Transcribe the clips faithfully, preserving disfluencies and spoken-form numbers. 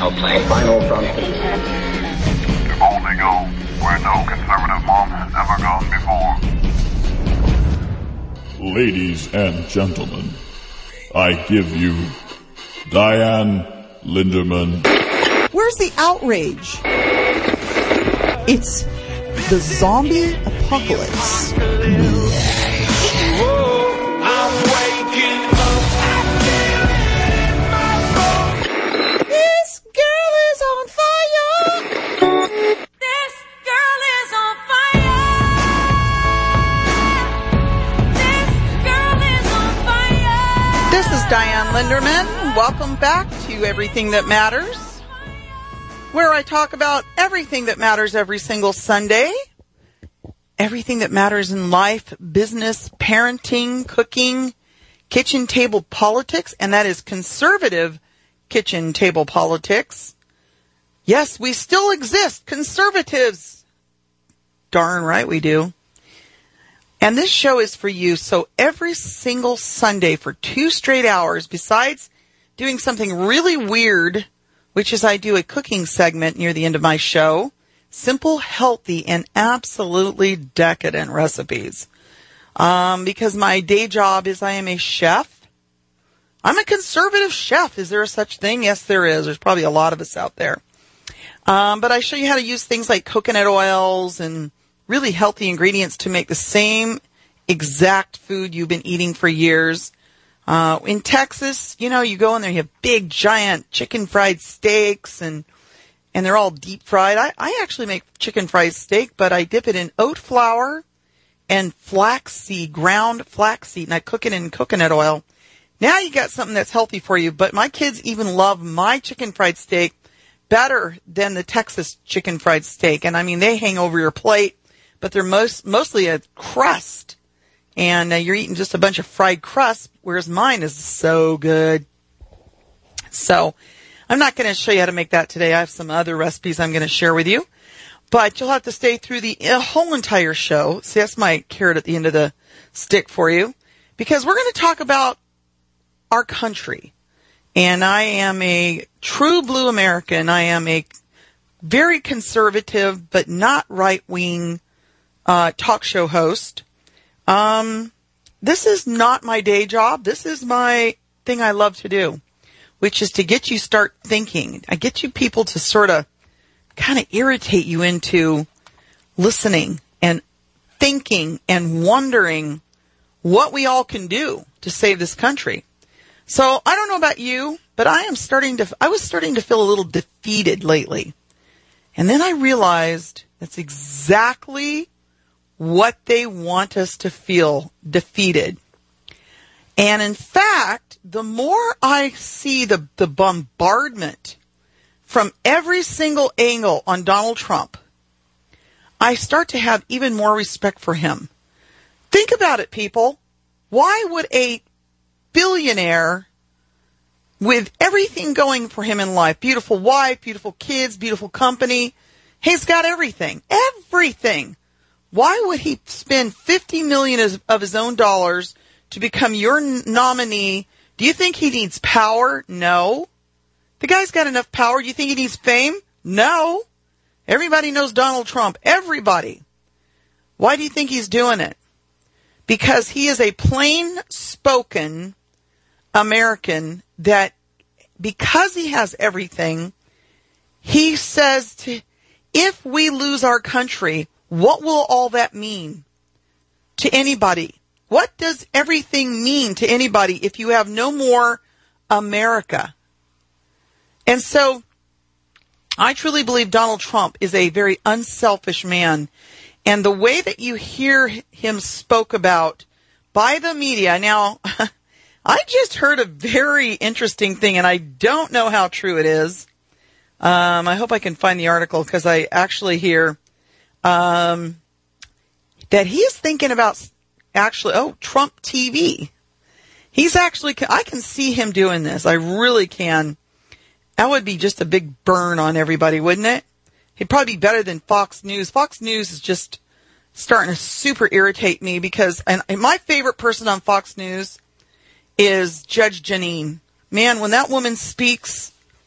I'll play Final Frontier. To boldly go where no conservative mom has ever gone before. Ladies and gentlemen, I give you Diane Linderman. Where's the outrage? It's the zombie apocalypse. This girl is on fire. This girl is on fire. This girl is on fire. This is Diane Linderman. Welcome back to Everything That Matters, where I talk about everything that matters every single Sunday. Everything that matters in life, business, parenting, cooking, kitchen table politics, and that is conservative kitchen table politics. Yes, we still exist, conservatives. Darn right we do. And this show is for you, so every single Sunday for two straight hours, besides doing something really weird, which is I do a cooking segment near the end of my show, simple, healthy, and absolutely decadent recipes. Um, because my day job is I am a chef. I'm a conservative chef. Is there a such thing? Yes, there is. There's probably a lot of us out there. Um, but I show you how to use things like coconut oils and really healthy ingredients to make the same exact food you've been eating for years. Uh, in Texas, you know, you go in there, you have big, giant chicken fried steaks and And they're all deep fried. I, I actually make chicken fried steak, but I dip it in oat flour and flaxseed, ground flaxseed, and I cook it in coconut oil. Now you got something that's healthy for you, but my kids even love my chicken fried steak better than the Texas chicken fried steak. And I mean, they hang over your plate, but they're most, mostly a crust. And uh, you're eating just a bunch of fried crust, whereas mine is so good. So I'm not going to show you how to make that today. I have some other recipes I'm going to share with you. But you'll have to stay through the whole entire show. See, that's my carrot at the end of the stick for you. Because we're going to talk about our country. And I am a true blue American. I am a very conservative but not right-wing uh, talk show host. Um, this is not my day job. This is my thing I love to do, which is to get you start thinking. I get you people to sort of kind of irritate you into listening and thinking and wondering what we all can do to save this country. So I don't know about you, but I am starting to, I was starting to feel a little defeated lately. And then I realized that's exactly what they want us to feel, defeated. And in fact, the more I see the, the bombardment from every single angle on Donald Trump, I start to have even more respect for him. Think about it, people. Why would a billionaire with everything going for him in life, beautiful wife, beautiful kids, beautiful company, he's got everything, everything. Why would he spend fifty million dollars of his own dollars to become your nominee? Do you think he needs power? No. The guy's got enough power. Do you think he needs fame? No. Everybody knows Donald Trump. Everybody. Why do you think he's doing it? Because he is a plain-spoken American that, because he has everything, he says, to, if we lose our country, what will all that mean to anybody? What does everything mean to anybody if you have no more America? And so I truly believe Donald Trump is a very unselfish man. And the way that you hear him spoke about by the media. Now, I just heard a very interesting thing, and I don't know how true it is. Um, I hope I can find the article, because I actually hear um, that he is thinking about actually, oh, Trump T V. He's actually, I can see him doing this. I really can. That would be just a big burn on everybody, wouldn't it? He'd probably be better than Fox News. Fox News is just starting to super irritate me because, and my favorite person on Fox News is Judge Jeanine. Man, when that woman speaks,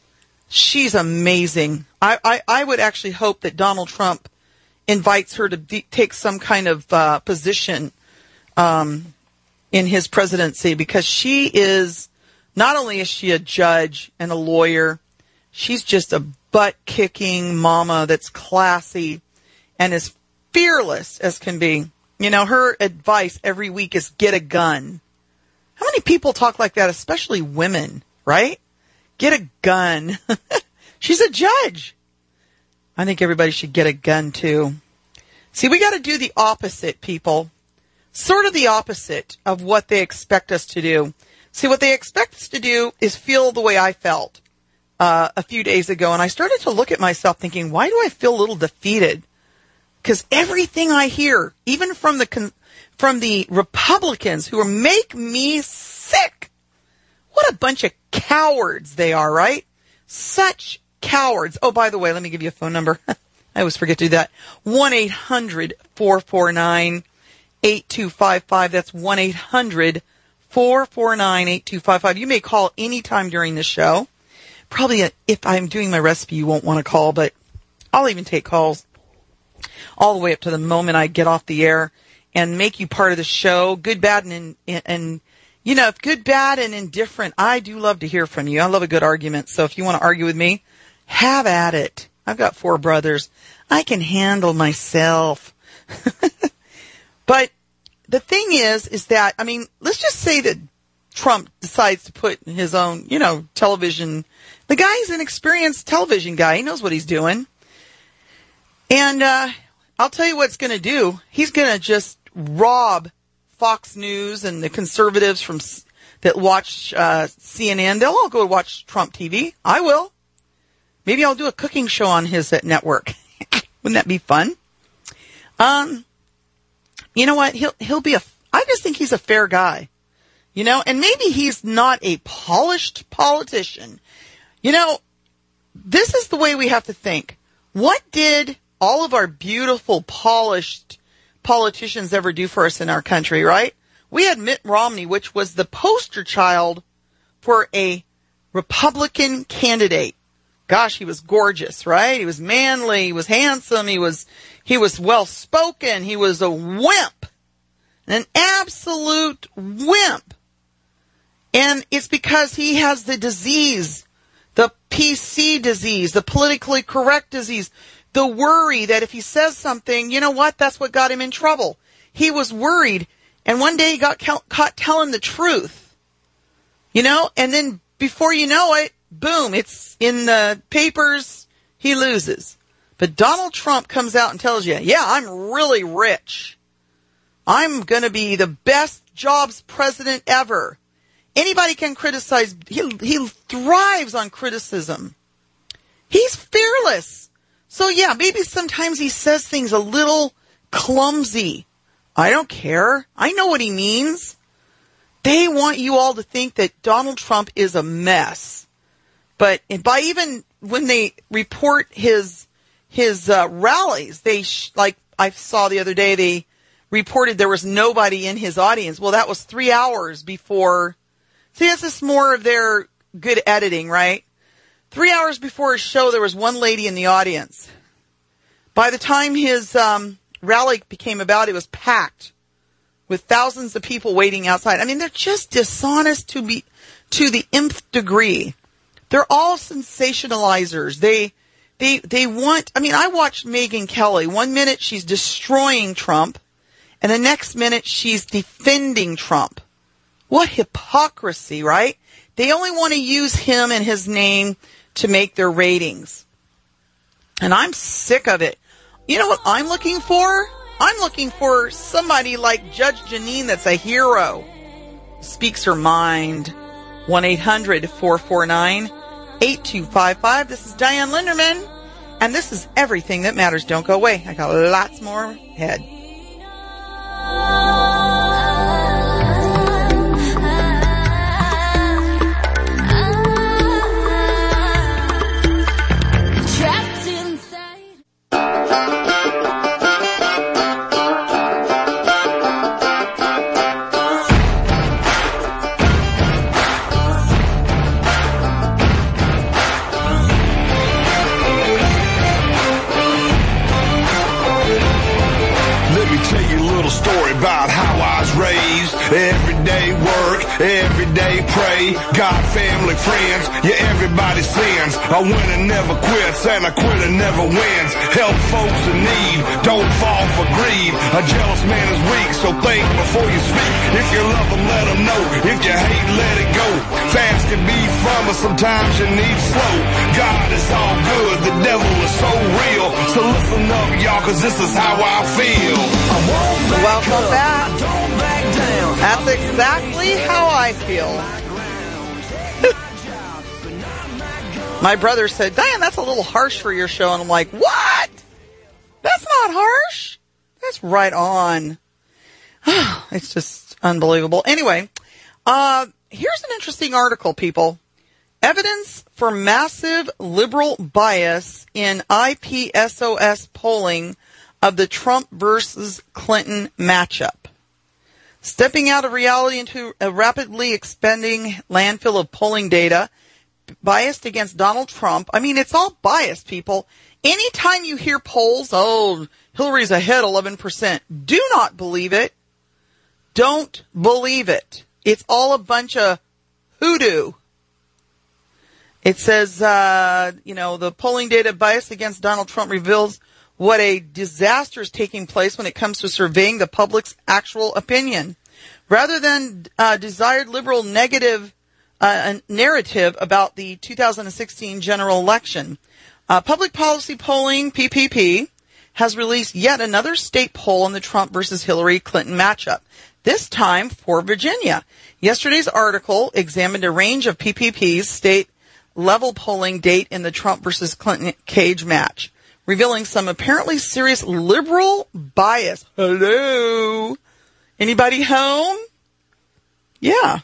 She's amazing. I, I, I would actually hope that Donald Trump invites her to be, take some kind of uh, position um, in his presidency, because she is, not only is she a judge and a lawyer, she's just a butt-kicking mama that's classy and as fearless as can be. You know, her advice every week is get a gun. How many people talk like that, especially women, right? Get a gun. She's a judge. I think everybody should get a gun too. See, we got to do the opposite, people. Sort of the opposite of what they expect us to do. See, what they expect us to do is feel the way I felt uh, a few days ago. And I started to look at myself thinking, why do I feel a little defeated? Because everything I hear, even from the con- from the Republicans who are make me sick, what a bunch of cowards they are, right? Such cowards. Oh, by the way, let me give you a phone number. I always forget to do that. one eight hundred four four nine eight two five five. That's one eight hundred four four nine eight two five five. You may call anytime during the show. Probably a, if I'm doing my recipe, you won't want to call, but I'll even take calls all the way up to the moment I get off the air and make you part of the show. Good, bad, and, and, and you know, if good, bad, and indifferent, I do love to hear from you. I love a good argument. So if you want to argue with me, have at it. I've got four brothers. I can handle myself. But the thing is, is that, I mean, let's just say that Trump decides to put his own, you know, television. The guy's an experienced television guy. He knows what he's doing. And uh, I'll tell you what it's going to do. He's going to just rob Fox News and the conservatives from that watch uh, C N N. They'll all go watch Trump T V. I will. Maybe I'll do a cooking show on his uh, network. Wouldn't that be fun? Um, you know what? He'll he'll be a. I just think he's a fair guy. You know, and maybe he's not a polished politician. You know, this is the way we have to think. What did all of our beautiful, polished politicians ever do for us in our country, right? We had Mitt Romney, which was the poster child for a Republican candidate. Gosh, he was gorgeous, right? He was manly, he was handsome, he was, he was well-spoken, he was a wimp, an absolute wimp. And it's because he has the disease, the P C disease, the politically correct disease, the worry that if he says something, you know what, that's what got him in trouble. He was worried, and one day he got ca- caught telling the truth. You know, and then before you know it, boom, it's in the papers, he loses. But Donald Trump comes out and tells you, yeah, I'm really rich. I'm going to be the best jobs president ever. Anybody can criticize. He, he thrives on criticism. He's fearless. So yeah, maybe sometimes he says things a little clumsy. I don't care. I know what he means. They want you all to think that Donald Trump is a mess. But by even when they report his his uh, rallies, they sh- like I saw the other day, they reported there was nobody in his audience. Well, that was three hours before. See, this is more of their good editing, right? Three hours before his show, there was one lady in the audience. By the time his um, rally became about, it was packed with thousands of people waiting outside. I mean, they're just dishonest to be to the nth degree. They're all sensationalizers. They, they, they want, I mean, I watched Megyn Kelly. One minute she's destroying Trump, and the next minute she's defending Trump. What hypocrisy, right? They only want to use him and his name to make their ratings. And I'm sick of it. You know what I'm looking for? I'm looking for somebody like Judge Jeanine that's a hero. Speaks her mind. one eight hundred four four nine eight two five five. This is Diane Linderman, and this is Everything That Matters. Don't go away. I got lots more ahead. God, family, friends, yeah, everybody sins. A winner never quits and a quitter never wins. Help folks in need, don't fall for greed. A jealous man is weak, so think before you speak. If you love them, let them know. If you hate, let it go. Fast can be fun, but sometimes you need slow. God is all good, the devil is so real. So listen up, y'all, cause this is how I feel. I won't back Welcome up, back. don't back down. That's exactly how I feel. My brother said, Diane, that's a little harsh for your show. And I'm like, what? That's not harsh. That's right on. It's just unbelievable. Anyway, uh, here's an interesting article, people. Evidence for massive liberal bias in I P S O S polling of the Trump versus Clinton matchup. Stepping out of reality into a rapidly expanding landfill of polling data biased against Donald Trump. I mean, it's all biased, people. Anytime you hear polls, oh, Hillary's ahead eleven percent. Do not believe it. Don't believe it. It's all a bunch of hoodoo. It says, uh, you know, the polling data biased against Donald Trump reveals what a disaster is taking place when it comes to surveying the public's actual opinion. Rather than uh, desired liberal negative uh, narrative about the two thousand sixteen general election, uh, Public Policy Polling, P P P, has released yet another state poll on the Trump versus Hillary Clinton matchup, this time for Virginia. Yesterday's article examined a range of P P P's state-level polling date in the Trump versus Clinton cage match, revealing some apparently serious liberal bias. Hello? Anybody home? Yeah.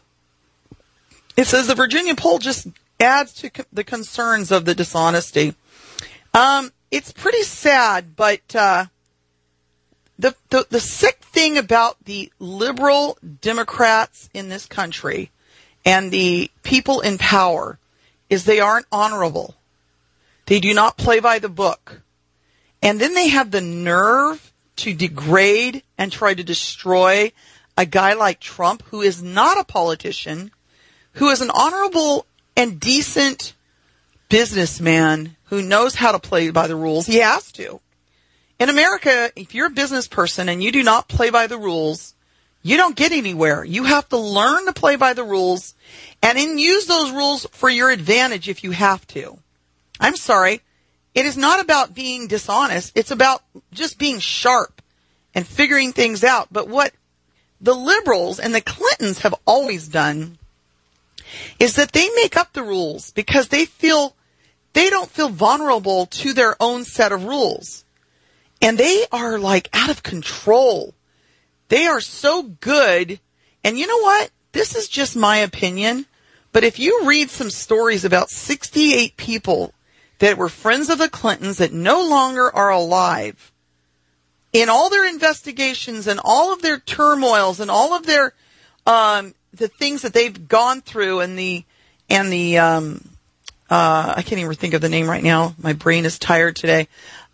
It says the Virginia poll just adds to co- the concerns of the dishonesty. Um, it's pretty sad, but uh, the, the the sick thing about the liberal Democrats in this country and the people in power is they aren't honorable. They do not play by the book. And then they have the nerve to degrade and try to destroy a guy like Trump, who is not a politician, who is an honorable and decent businessman who knows how to play by the rules. He has to. In America, if you're a business person and you do not play by the rules, you don't get anywhere. You have to learn to play by the rules and then use those rules for your advantage if you have to. I'm sorry. It is not about being dishonest. It's about just being sharp and figuring things out. But what the liberals and the Clintons have always done is that they make up the rules because they feel, they don't feel vulnerable to their own set of rules. And they are like out of control. They are so good. And you know what? This is just my opinion. But if you read some stories about sixty-eight people that were friends of the Clintons that no longer are alive, in all their investigations and all of their turmoils and all of their, um, the things that they've gone through and the, and the, um, uh, I can't even think of the name right now. My brain is tired today.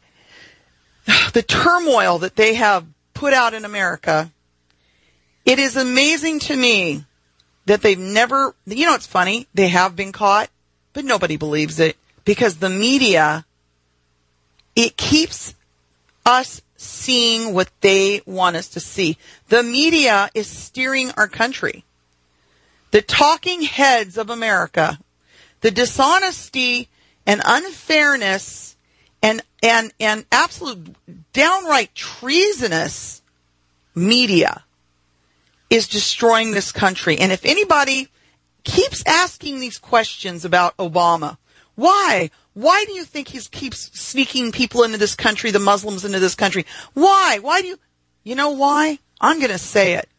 The turmoil that they have put out in America. It is amazing to me that they've never, you know, it's funny. They have been caught, but nobody believes it because the media, it keeps us seeing what they want us to see. The media is steering our country. The talking heads of America, the dishonesty and unfairness and, and, and absolute downright treasonous media is destroying this country. And if anybody keeps asking these questions about Obama, why? Why do you think he keeps sneaking people into this country, the Muslims into this country? Why? Why do you, you know why? I'm going to say it.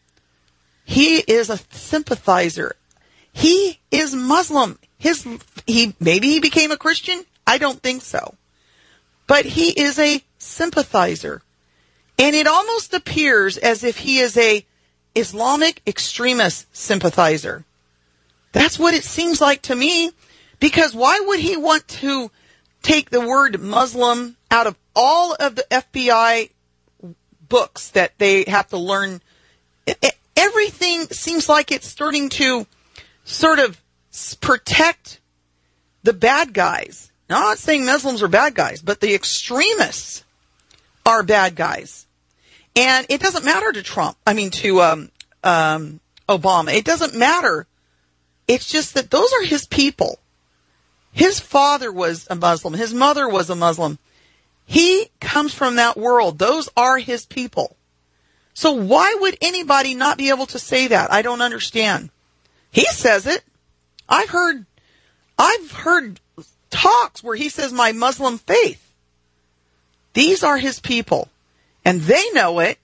He is a sympathizer. He is Muslim. His, he, maybe he became a Christian. I don't think so. But he is a sympathizer. And it almost appears as if he is a Islamic extremist sympathizer. That's what it seems like to me. Because why would he want to take the word Muslim out of all of the F B I books that they have to learn? Everything seems like it's starting to sort of s- protect the bad guys. Now, I'm not saying Muslims are bad guys, but the extremists are bad guys. And it doesn't matter to Trump, I mean to um, um, Obama. It doesn't matter. It's just that those are his people. His father was a Muslim. His mother was a Muslim. He comes from that world. Those are his people. So why would anybody not be able to say that? I don't understand. He says it. I've heard, I've heard talks where he says my Muslim faith. These are his people, and they know it.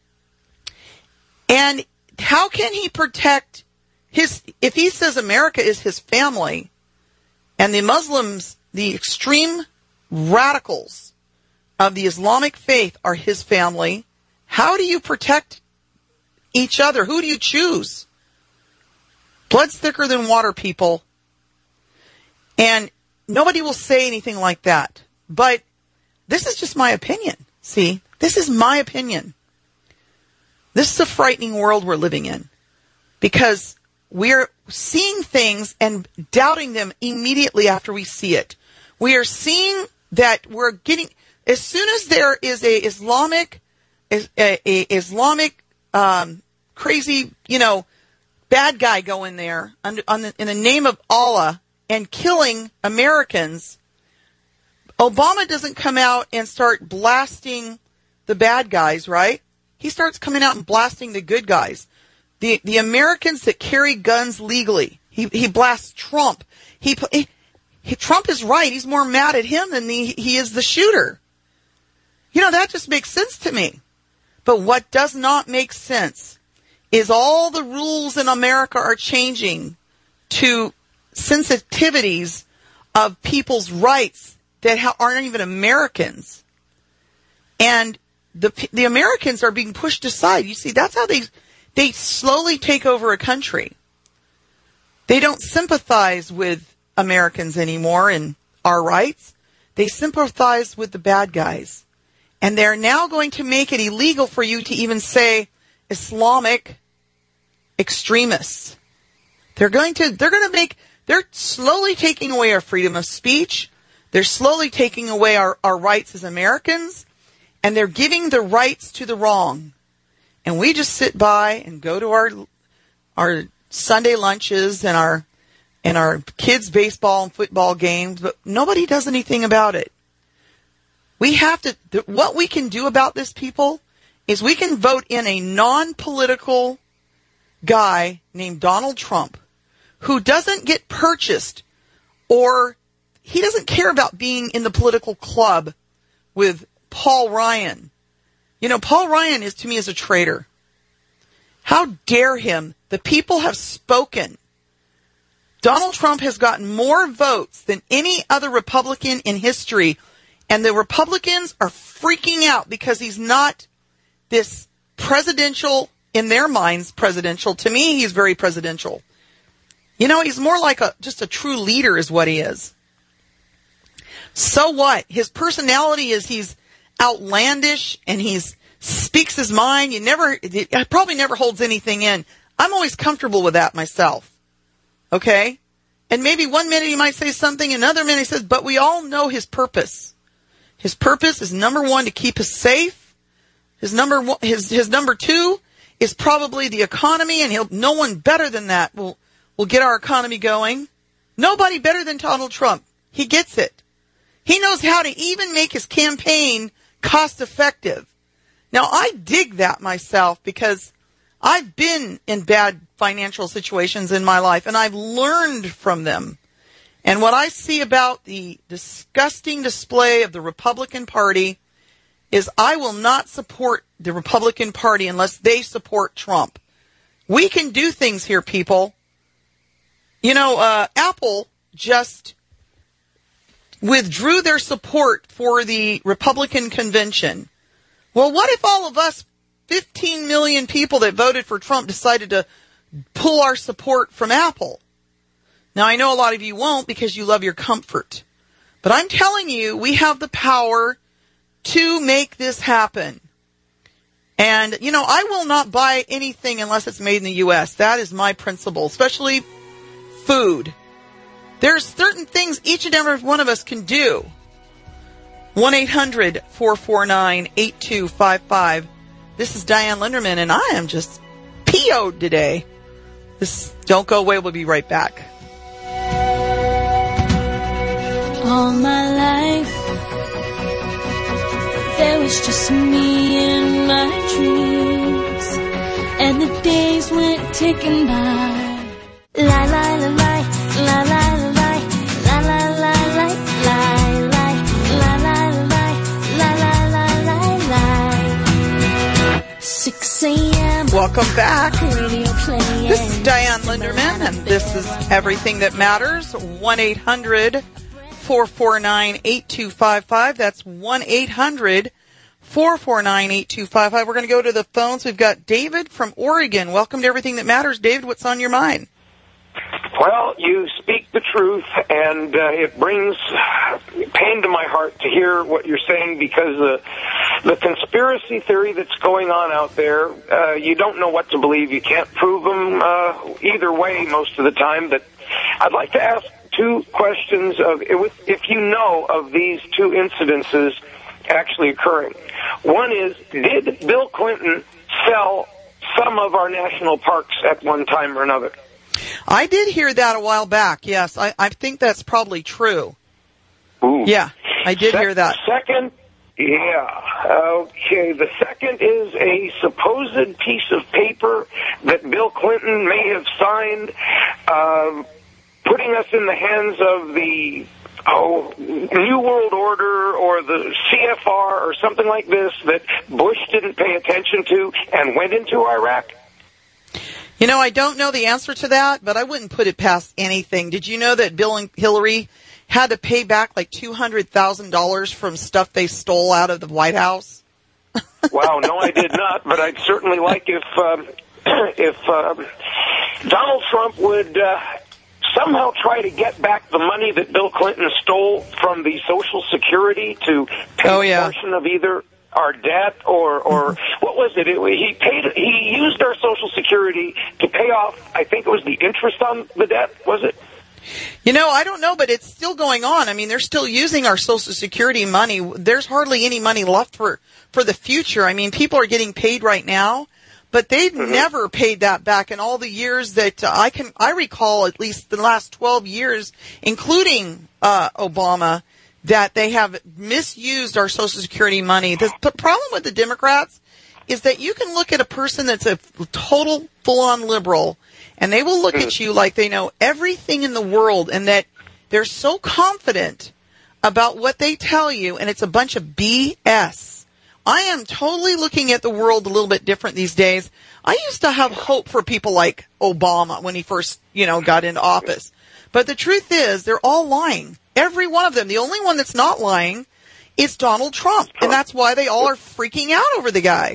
And how can he protect his, if he says America is his family, and the Muslims, the extreme radicals of the Islamic faith are his family, how do you protect each other? Who do you choose? Blood's thicker than water, people. And nobody will say anything like that. But this is just my opinion. See, this is my opinion. This is a frightening world we're living in, because we're seeing things and doubting them immediately after we see it. We are seeing that we're getting, as soon as there is a Islamic, a, a Islamic, um, crazy, you know, bad guy go in there under, on the, in the name of Allah and killing Americans, Obama doesn't come out and start blasting the bad guys, right? He starts coming out and blasting the good guys. The the Americans that carry guns legally. He he blasts Trump. He, he, he Trump is right. He's more mad at him than the, he is the shooter. You know, that just makes sense to me. But what does not make sense is all the rules in America are changing to sensitivities of people's rights that ha- aren't even Americans. And the the Americans are being pushed aside. You see, that's how they they slowly take over a country. They don't sympathize with Americans anymore and our rights. They sympathize with the bad guys. And they're now going to make it illegal for you to even say Islamic extremists. They're going to they're going to make they're slowly taking away our freedom of speech. They're slowly taking away our, our rights as Americans. And they're giving the rights to the wrong. And we just sit by and go to our our Sunday lunches and our and our kids' baseball and football games, but nobody does anything about it. We have to, th- what we can do about this, people, is we can vote in a non-political guy named Donald Trump, who doesn't get purchased, or he doesn't care about being in the political club with Paul Ryan. You know, Paul Ryan is, to me, is a traitor. How dare him? The people have spoken. Donald Trump has gotten more votes than any other Republican in history, and the Republicans are freaking out because he's not this presidential, in their minds, presidential. To me, he's very presidential. You know, he's more like a just a true leader is what he is. So what? His personality is he's outlandish and he's speaks his mind. You never, he probably never holds anything in. I'm always comfortable with that myself. Okay? And maybe one minute he might say something, another minute he says, but we all know his purpose. His purpose is, number one, to keep us safe. His number one, his his number two is probably the economy, and he'll no one better than that will will get our economy going. Nobody better than Donald Trump. He gets it. He knows how to even make his campaign cost effective. Now, I dig that myself because I've been in bad financial situations in my life, and I've learned from them. And what I see about the disgusting display of the Republican Party is I will not support the Republican Party unless they support Trump. We can do things here, people. You know, uh, Apple just withdrew their support for the Republican convention. Well, what if all of us fifteen million people that voted for Trump decided to pull our support from Apple? Now, I know a lot of you won't because you love your comfort. But I'm telling you, we have the power to make this happen. And, you know, I will not buy anything unless it's made in the U S. That is my principle, especially food. There's certain things each and every one of us can do. one eight hundred four four nine eight two five five. This is Diane Linderman, and I am just P O'd today. This, don't go away. We'll be right back. All my life, there was just me and my dreams, and the days went ticking by. La la la la, la la la la, la la la la, la la la la la, la la la la. six a.m. Welcome back. Radio playing. This is Diane Linderman, and this is Everything That Matters. one eight hundred four four nine eight two five five. That's one eight hundred four four nine eight two five five. We're going to go to the phones. We've got David from Oregon. Welcome to Everything That Matters. David, what's on your mind? Well, you speak the truth, and uh, it brings pain to my heart to hear what you're saying, because the the conspiracy theory that's going on out there, uh, you don't know what to believe. You can't prove them uh, either way most of the time. But I'd like to ask two questions of if, if you know of these two incidences actually occurring. One is, did Bill Clinton sell some of our national parks at one time or another? I did hear that a while back. Yes, I, I think that's probably true. Ooh. Yeah, I did Se- hear that. Second, yeah. Okay, the second is a supposed piece of paper that Bill Clinton may have signed, uh, putting us in the hands of the oh, New World Order or the C F R or something like this that Bush didn't pay attention to and went into Iraq. You know, I don't know the answer to that, but I wouldn't put it past anything. Did you know that Bill and Hillary had to pay back like two hundred thousand dollars from stuff they stole out of the White House? Wow, no, I did not, but I'd certainly like if um, if um, Donald Trump would uh, somehow try to get back the money that Bill Clinton stole from the Social Security to pay Oh, a yeah. portion of either our debt or, or what was it? it? He paid. He used our Social Security to pay off, I think it was the interest on the debt, was it? You know, I don't know, but it's still going on. I mean, they're still using our Social Security money. There's hardly any money left for, for the future. I mean, people are getting paid right now, but they've mm-hmm. never paid that back in all the years that uh, I can, I recall at least the last twelve years, including, uh, Obama, that they have misused our Social Security money. The p- problem with the Democrats is that you can look at a person that's a total full-on liberal, and they will look at you like they know everything in the world, and that they're so confident about what they tell you, and it's a bunch of B S. I am totally looking at the world a little bit different these days. I used to have hope for people like Obama when he first, you know, got into office. But the truth is, they're all lying. Every one of them. The only one that's not lying is Donald Trump. And that's why they all are freaking out over the guy.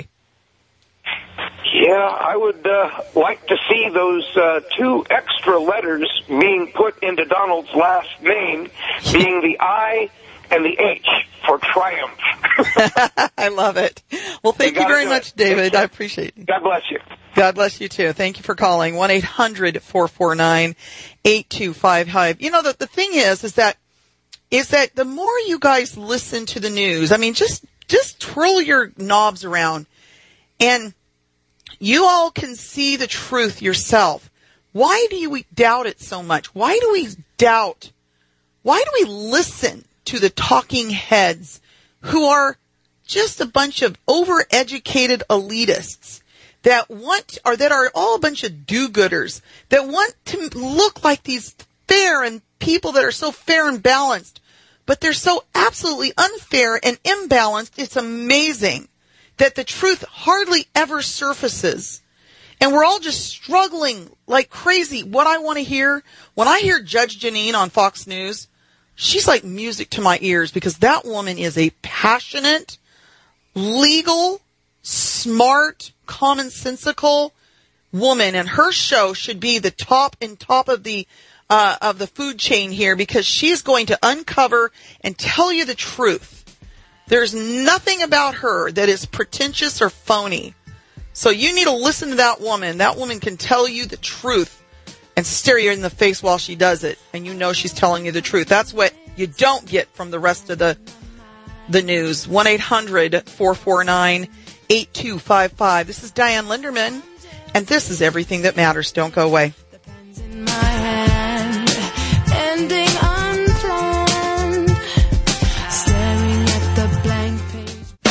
Yeah, I would uh, like to see those uh, two extra letters being put into Donald's last name, being the I and the H for triumph. I love it. Well, thank you, you very much, it. David. I appreciate it. God bless you. God bless you, too. Thank you for calling. one eight hundred four four nine eight two five five. You know, the, the thing is, is that, is that the more you guys listen to the news, I mean, just, just twirl your knobs around and you all can see the truth yourself. Why do you doubt it so much? Why do we doubt? Why do we listen to the talking heads who are just a bunch of overeducated elitists that want, or that are all a bunch of do-gooders that want to look like these fair and people that are so fair and balanced, but they're so absolutely unfair and imbalanced. It's amazing that the truth hardly ever surfaces. And we're all just struggling like crazy. What I want to hear, when I hear Judge Jeanine on Fox News, she's like music to my ears, because that woman is a passionate, legal, smart, commonsensical woman. And her show should be the top and top of the uh, of the food chain here, because she's going to uncover and tell you the truth. There's nothing about her that is pretentious or phony. So you need to listen to that woman. That woman can tell you the truth and stare you in the face while she does it, and you know she's telling you the truth. That's what you don't get from the rest of the the news. one eight hundred four four nine eight two five five. This is Diane Linderman, and this is Everything That Matters. Don't go away. In my hand, ending unplanned, staring at the blank page.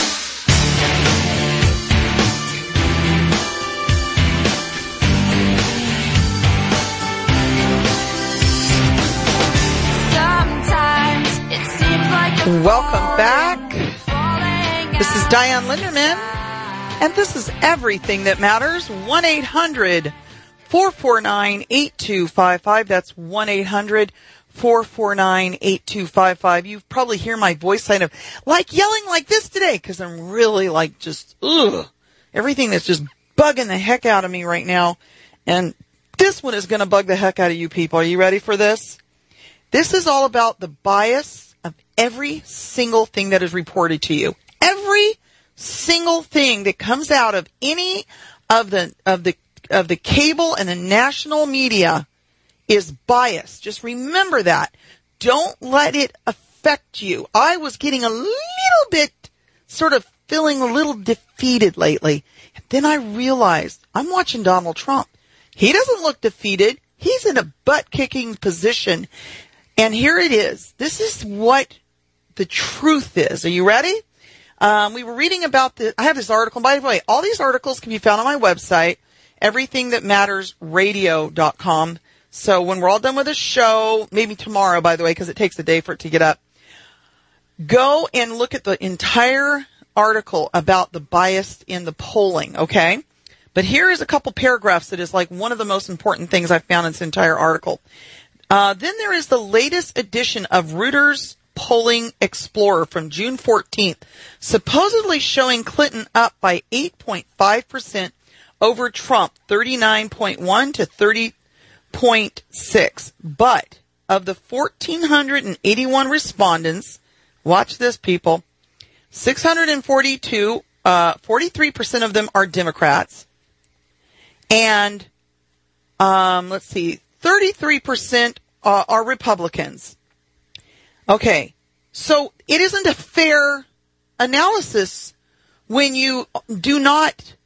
Sometimes it seems like a Welcome back. This is Diane Linderman, and this is Everything That Matters. one eight hundred four four nine eight two five five. That's one eight hundred four four nine eight two five five. You probably hear my voice kind of like yelling like this today because I'm really like just, ugh, everything that's just bugging the heck out of me right now. And this one is going to bug the heck out of you people. Are you ready for this? This is all about the bias of every single thing that is reported to you. Every single thing that comes out of any of the of the of the cable and the national media is biased. Just remember that. Don't let it affect you. I was getting a little bit sort of feeling a little defeated lately. And then I realized I'm watching Donald Trump. He doesn't look defeated. He's in a butt-kicking position. And here it is. This is what the truth is. Are you ready? Um, we were reading about the, I have this article. By the way, all these articles can be found on my website, everything that matters radio dot com. So when we're all done with this show, maybe tomorrow, by the way, because it takes a day for it to get up, go and look at the entire article about the bias in the polling, okay? But here is a couple paragraphs that is like one of the most important things I found in this entire article. Uh, then there is the latest edition of Reuters Polling Explorer from June fourteenth, supposedly showing Clinton up by eight point five percent over Trump, thirty-nine point one to thirty point six. But of the one thousand four hundred eighty-one respondents, watch this, people, six hundred forty-two, uh, forty-three percent of them are Democrats, and um, let's see, thirty-three percent uh, are Republicans. Okay, so it isn't a fair analysis when you do not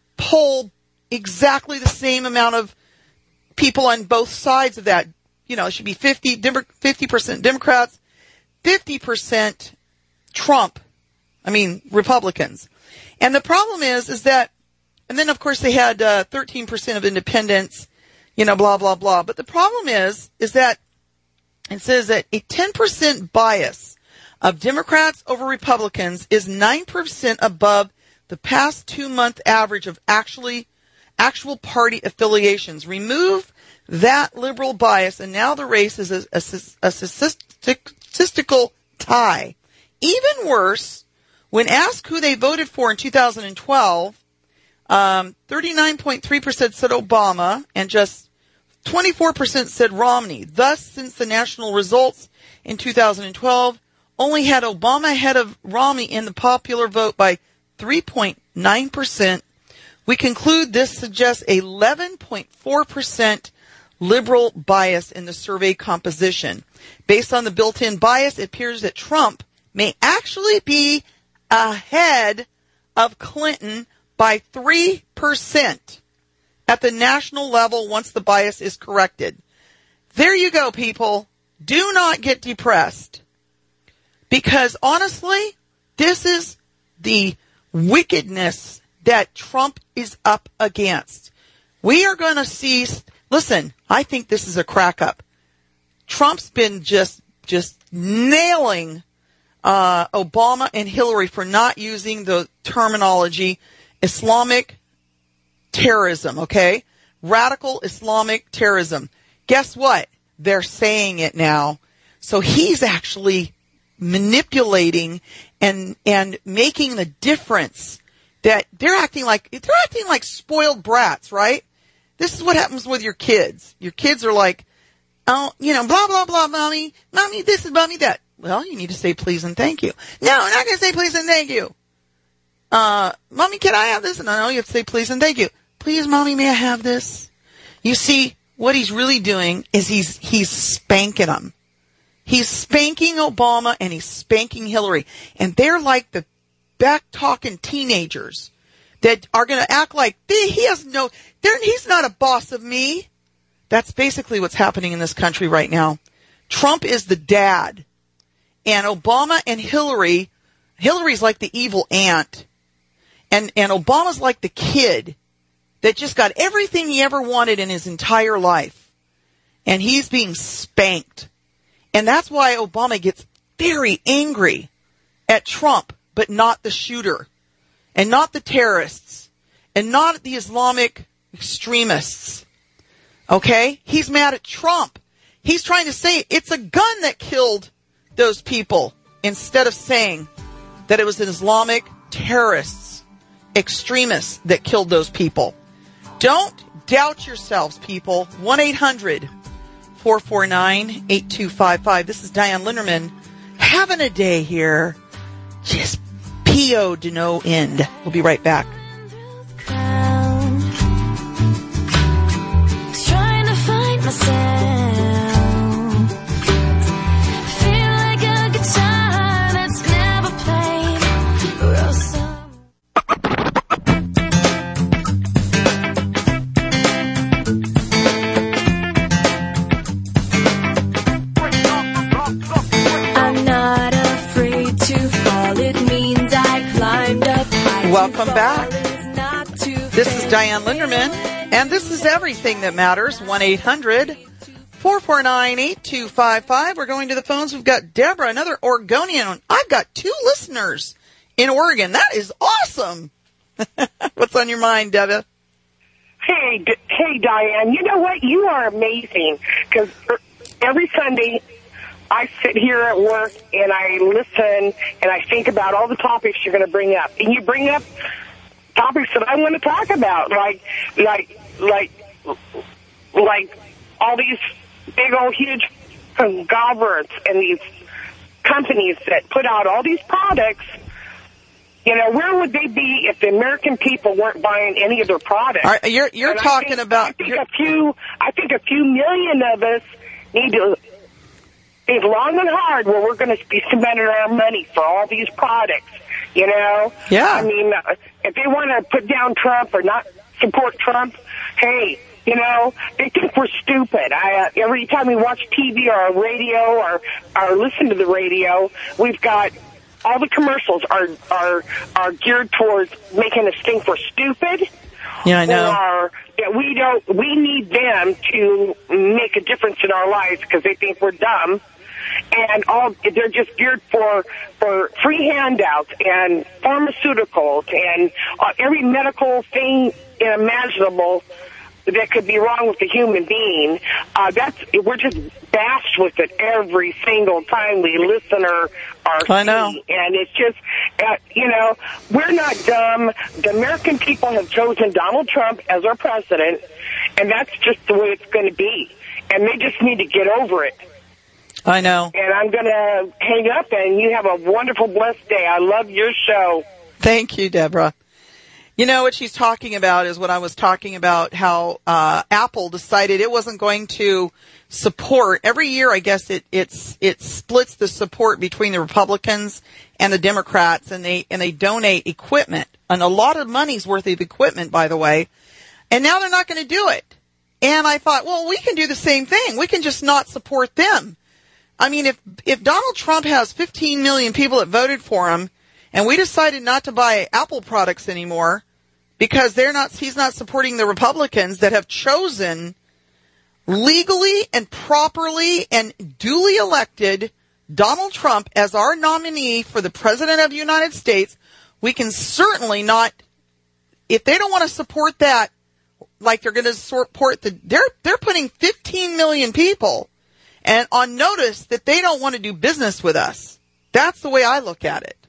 poll exactly the same amount of people on both sides of that. You know, it should be fifty, fifty percent Democrats, fifty percent Trump, I mean Republicans. And the problem is, is that, and then of course they had uh, thirteen percent of independents, you know, blah, blah, blah. But the problem is, is that it says that a ten percent bias of Democrats over Republicans is nine percent above the past two-month average of actually actual party affiliations. Remove that liberal bias, and now the race is a, a, a statistical tie. Even worse, when asked who they voted for in two thousand twelve, um, thirty-nine point three percent said Obama, and just twenty-four percent said Romney. Thus, since the national results in two thousand twelve only had Obama ahead of Romney in the popular vote by three point nine percent, we conclude this suggests a eleven point four percent liberal bias in the survey composition. Based on the built-in bias, it appears that Trump may actually be ahead of Clinton by three percent. At the national level once the bias is corrected. There you go, people. Do not get depressed. Because honestly, this is the wickedness that Trump is up against. We are going to see, listen, I think this is a crack up. Trump's been just, just nailing uh, Obama and Hillary for not using the terminology Islamic terrorism, okay? Radical Islamic terrorism. Guess what? They're saying it now. So he's actually manipulating and and making the difference that they're acting like they're acting like spoiled brats, right? This is what happens with your kids. Your kids are like, oh, you know, blah blah blah, mommy, mommy, this is mommy that. Well, you need to say please and thank you. No, I'm not going to say please and thank you. Uh, mommy, can I have this? No, no, you have to say please and thank you. Please, mommy, may I have this? You see, what he's really doing is he's he's spanking them. He's spanking Obama and he's spanking Hillary. And they're like the back-talking teenagers that are going to act like he has no, he's not a boss of me. That's basically what's happening in this country right now. Trump is the dad. And Obama and Hillary, Hillary's like the evil aunt. And, and Obama's like the kid that just got everything he ever wanted in his entire life. And he's being spanked. And that's why Obama gets very angry at Trump, but not the shooter, and not the terrorists, and not the Islamic extremists. Okay? He's mad at Trump. He's trying to say it's a gun that killed those people, instead of saying that it was an Islamic terrorists, extremists that killed those people. Don't doubt yourselves, people. one eight hundred four four nine eight two five five. This is Diane Linderman having a day here. Just P O to no end. We'll be right back. Trying to find myself. Feel like a guitar that's never played. Or some I'm not afraid to fall. It means I climbed up high. Welcome back. This is Diane Linderman, and this is Everything That Matters. one eight hundred four four nine eight two five five. We're going to the phones. We've got Deborah, another Oregonian. I've got two listeners in Oregon. That is awesome. What's on your mind, Deborah? Hey, D- hey, Diane. You know what? You are amazing, because every Sunday I sit here at work and I listen and I think about all the topics you're going to bring up, and you bring up topics that I want to talk about, like, like, like, like all these big old huge conglomerates and these companies that put out all these products. You know, where would they be if the American people weren't buying any of their products? All right, you're you're And I talking think, about. I think a few. I think a few million of us need to think long and hard where we're going to be spending our money for all these products. You know? Yeah. I mean, uh, if they want to put down Trump or not support Trump, hey, you know, they think we're stupid. I, uh, every time we watch T V or radio or, or listen to the radio, we've got all the commercials are, are, are geared towards making us think we're stupid. Yeah, I know. Or that we don't, we need them to make a difference in our lives because they think we're dumb. And all they're just geared for for free handouts and pharmaceuticals and uh, every medical thing imaginable that could be wrong with the human being. Uh, that's we're just bashed with it every single time we listen or or I know. see. And it's just uh, you know, we're not dumb. The American people have chosen Donald Trump as our president, and that's just the way it's going to be. And they just need to get over it. I know. And I'm going to hang up, and you have a wonderful, blessed day. I love your show. Thank you, Deborah. You know, what she's talking about is what I was talking about, how uh, Apple decided it wasn't going to support. Every year, I guess, it it's it splits the support between the Republicans and the Democrats, and they and they donate equipment, and a lot of money's worth of equipment, by the way. And now they're not going to do it. And I thought, well, we can do the same thing. We can just not support them. I mean, if if Donald Trump has fifteen million people that voted for him, and we decided not to buy Apple products anymore because they're not, he's not supporting the Republicans that have chosen legally and properly and duly elected Donald Trump as our nominee for the President of the United States, we can certainly not, if they don't want to support that, like they're going to support the, they're, they're putting fifteen million people and on notice that they don't want to do business with us. That's the way I look at it.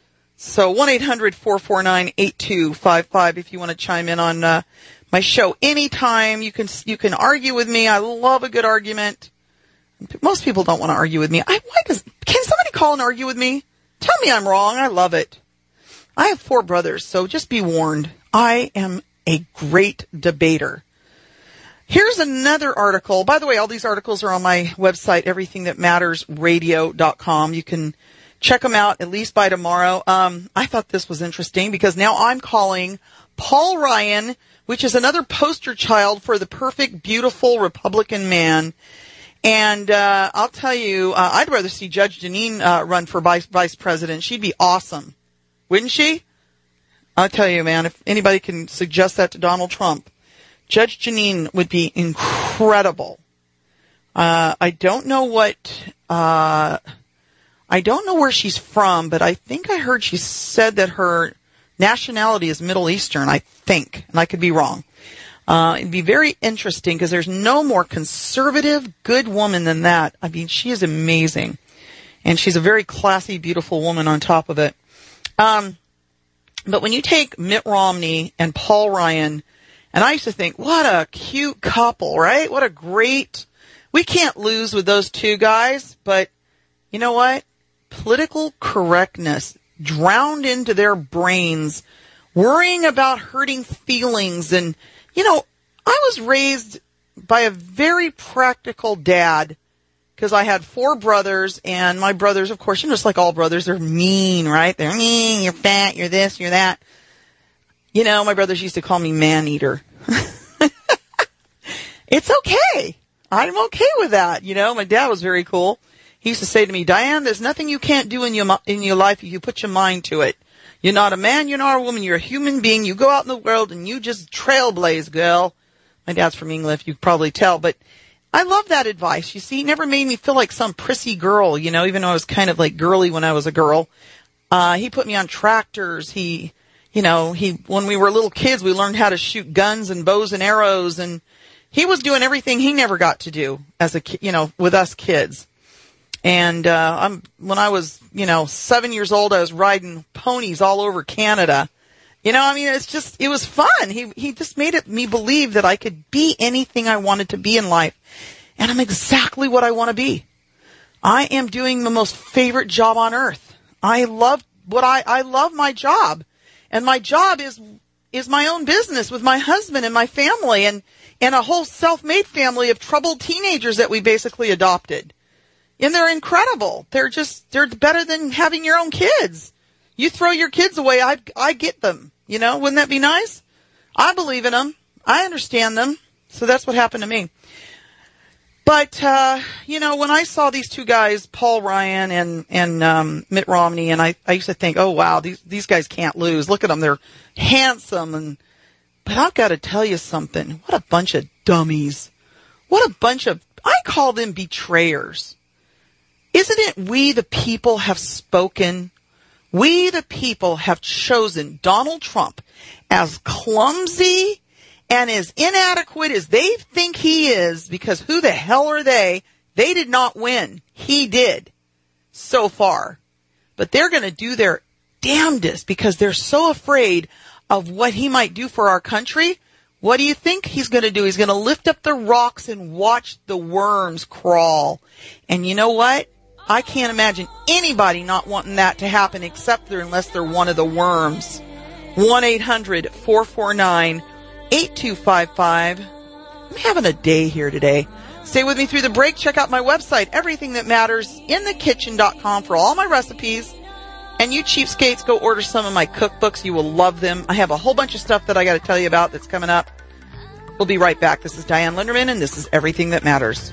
So one eight hundred four four nine eight two five five if you want to chime in on uh, my show anytime. You can you can argue with me. I love a good argument. Most people don't want to argue with me. I, why does, can somebody call and argue with me? Tell me I'm wrong. I love it. I have four brothers, so just be warned. I am a great debater. Here's another article. By the way, all these articles are on my website, everything that matters radio dot com. You can check them out at least by tomorrow. Um, I thought this was interesting because now I'm calling Paul Ryan, which is another poster child for the perfect, beautiful Republican man. And uh, I'll tell you, uh, I'd rather see Judge Jeanine uh, run for vice, vice president. She'd be awesome, wouldn't she? I'll tell you, man, if anybody can suggest that to Donald Trump, Judge Jeanine would be incredible. Uh, I don't know what, uh, I don't know where she's from, but I think I heard she said that her nationality is Middle Eastern, I think, and I could be wrong. Uh, it'd be very interesting because there's no more conservative, good woman than that. I mean, she is amazing. And she's a very classy, beautiful woman on top of it. Um, but when you take Mitt Romney and Paul Ryan, and I used to think, what a cute couple, right? What a great, we can't lose with those two guys, but you know what? Political correctness drowned into their brains, worrying about hurting feelings. And, you know, I was raised by a very practical dad because I had four brothers, and my brothers, of course, you know, just like all brothers, they're mean, right? They're mean, you're fat, you're this, you're that. You know, my brothers used to call me man-eater. It's okay. I'm okay with that. You know, my dad was very cool. He used to say to me, Diane, there's nothing you can't do in your in your life if you put your mind to it. You're not a man, you're not a woman, you're a human being. You go out in the world and you just trailblaze, girl. My dad's from England, you can probably tell, but I love that advice. You see, he never made me feel like some prissy girl, you know, even though I was kind of like girly when I was a girl. Uh, he put me on tractors. He, you know, he, when we were little kids, we learned how to shoot guns and bows and arrows, and he was doing everything he never got to do as a kid, you know, with us kids. And, uh, I'm, when I was, you know, seven years old, I was riding ponies all over Canada. You know, I mean, it's just, it was fun. He, he just made it, me believe that I could be anything I wanted to be in life. And I'm exactly what I want to be. I am doing the most favorite job on earth. I love what I, I love my job. And my job is, is my own business with my husband and my family and, and a whole self-made family of troubled teenagers that we basically adopted. And they're incredible. They're just, they're better than having your own kids. You throw your kids away, I, I get them. You know, wouldn't that be nice? I believe in them. I understand them. So that's what happened to me. But, uh, you know, when I saw these two guys, Paul Ryan and, and, um, Mitt Romney, and I, I used to think, oh wow, these, these guys can't lose. Look at them. They're handsome. And, but I've got to tell you something. What a bunch of dummies. What a bunch of, I call them betrayers. Isn't it we the people have spoken? We the people have chosen Donald Trump as clumsy and as inadequate as they think he is, because who the hell are they? They did not win. He did so far. But they're going to do their damnedest because they're so afraid of what he might do for our country. What do you think he's going to do? He's going to lift up the rocks and watch the worms crawl. And you know what? I can't imagine anybody not wanting that to happen except they're, unless they're one of the worms. one eight hundred four four nine eight two five five. I'm having a day here today. Stay with me through the break. Check out my website, everything that matters in the kitchen dot com, for all my recipes. And you cheapskates, go order some of my cookbooks. You will love them. I have a whole bunch of stuff that I got to tell you about that's coming up. We'll be right back. This is Diane Linderman, and this is Everything That Matters.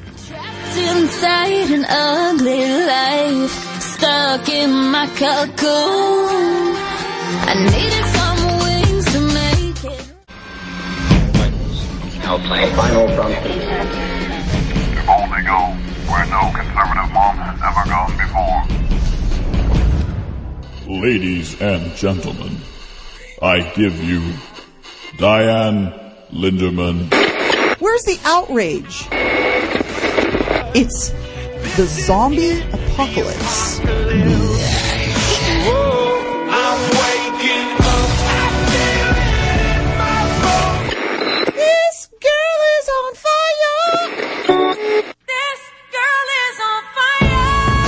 Inside an ugly life, stuck in my cocoon. I needed some wings to make it. I'll play final frontier. To boldly go where no conservative mom has ever gone before. Ladies and gentlemen, I give you Diane Linderman. Where's the outrage? It's the zombie apocalypse. This girl is on fire. This girl is on fire.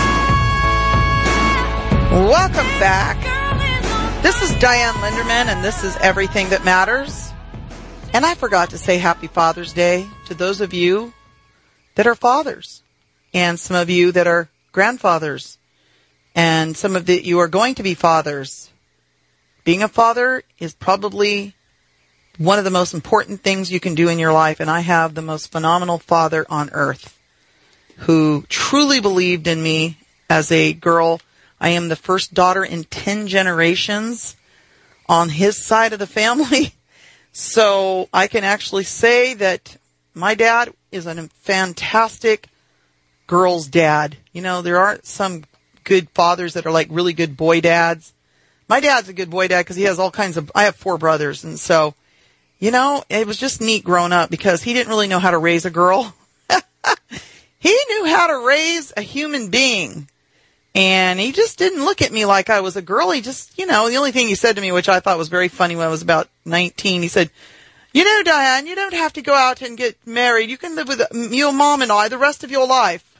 Welcome back. This is Diane Linderman, and this is Everything That Matters. And I forgot to say Happy Father's Day to those of you that are fathers, and some of you that are grandfathers, and some of the, you are going to be fathers. Being a father is probably one of the most important things you can do in your life, and I have the most phenomenal father on earth who truly believed in me as a girl. I am the first daughter in ten generations on his side of the family. So I can actually say that my dad is a fantastic girl's dad. You know, there aren't some good fathers that are like really good boy dads. My dad's a good boy dad because he has all kinds of, I have four brothers. And so, you know, it was just neat growing up because he didn't really know how to raise a girl. He knew how to raise a human being. And he just didn't look at me like I was a girl. He just, you know, the only thing he said to me, which I thought was very funny when I was about nineteen, he said, you know, Diane, you don't have to go out and get married. You can live with your mom and I the rest of your life.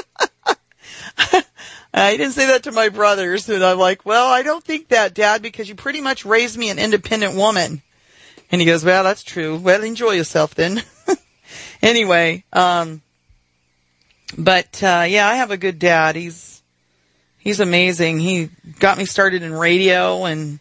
I didn't say that to my brothers. And I'm like, well, I don't think that, Dad, because you pretty much raised me an independent woman. And he goes, well, that's true. Well, enjoy yourself then. Anyway, um, but, uh, yeah, I have a good dad. He's, he's amazing. He got me started in radio, and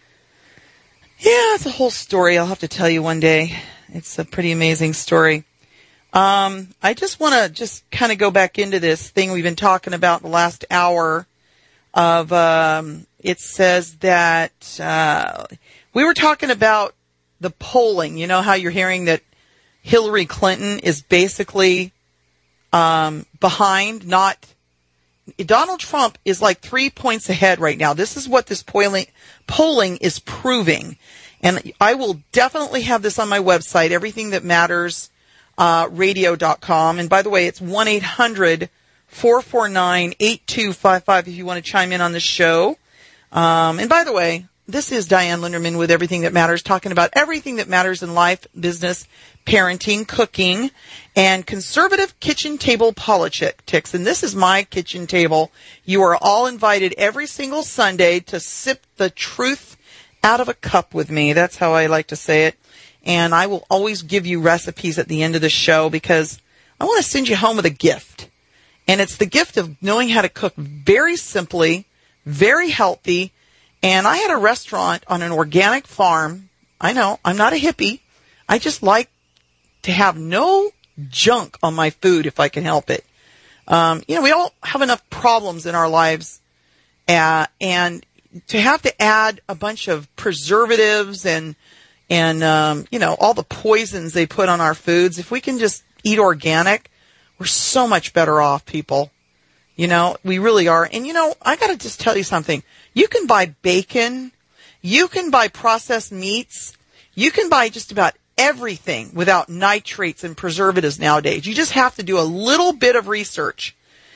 yeah, it's a whole story I'll have to tell you one day. It's a pretty amazing story. Um, I just want to just kind of go back into this thing we've been talking about the last hour of, um, it says that, uh, we were talking about the polling. You know how you're hearing that Hillary Clinton is basically, um, behind, not, Donald Trump is like three points ahead right now. This is what this polling, polling is proving. And I will definitely have this on my website, everything that matters, uh, radio dot com. And by the way, it's one eight hundred four four nine eight two five five if you want to chime in on the show. Um, and by the way, this is Diane Linderman with Everything That Matters, talking about everything that matters in life, business, parenting, cooking, and conservative kitchen table politics. And this is my kitchen table. You are all invited every single Sunday to sip the truth out of a cup with me. That's how I like to say it. And I will always give you recipes at the end of the show because I want to send you home with a gift. And it's the gift of knowing how to cook very simply, very healthy. And I had a restaurant on an organic farm. I know, I'm not a hippie. I just like to have no junk on my food if I can help it. Um, you know, we all have enough problems in our lives. Uh, and to have to add a bunch of preservatives and, and, um, you know, all the poisons they put on our foods, if we can just eat organic, we're so much better off, people. You know, we really are. And, you know, I got to just tell you something. You can buy bacon. You can buy processed meats. You can buy just about everything without nitrates and preservatives nowadays. You just have to do a little bit of research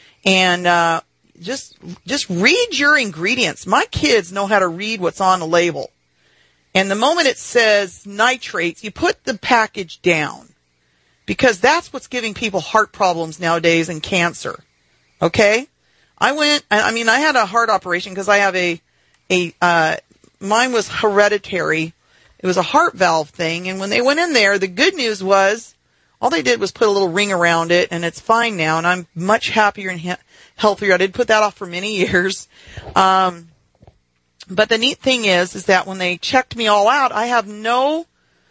and uh just just read your ingredients. My kids know how to read what's on the label. And the moment it says nitrates, you put the package down because that's what's giving people heart problems nowadays and cancer. Okay? I went, I mean, I had a heart operation because I have a, a, uh, mine was hereditary. It was a heart valve thing. And when they went in there, the good news was all they did was put a little ring around it and it's fine now. And I'm much happier and he- healthier. I did put that off for many years. Um, but the neat thing is, is that when they checked me all out, I have no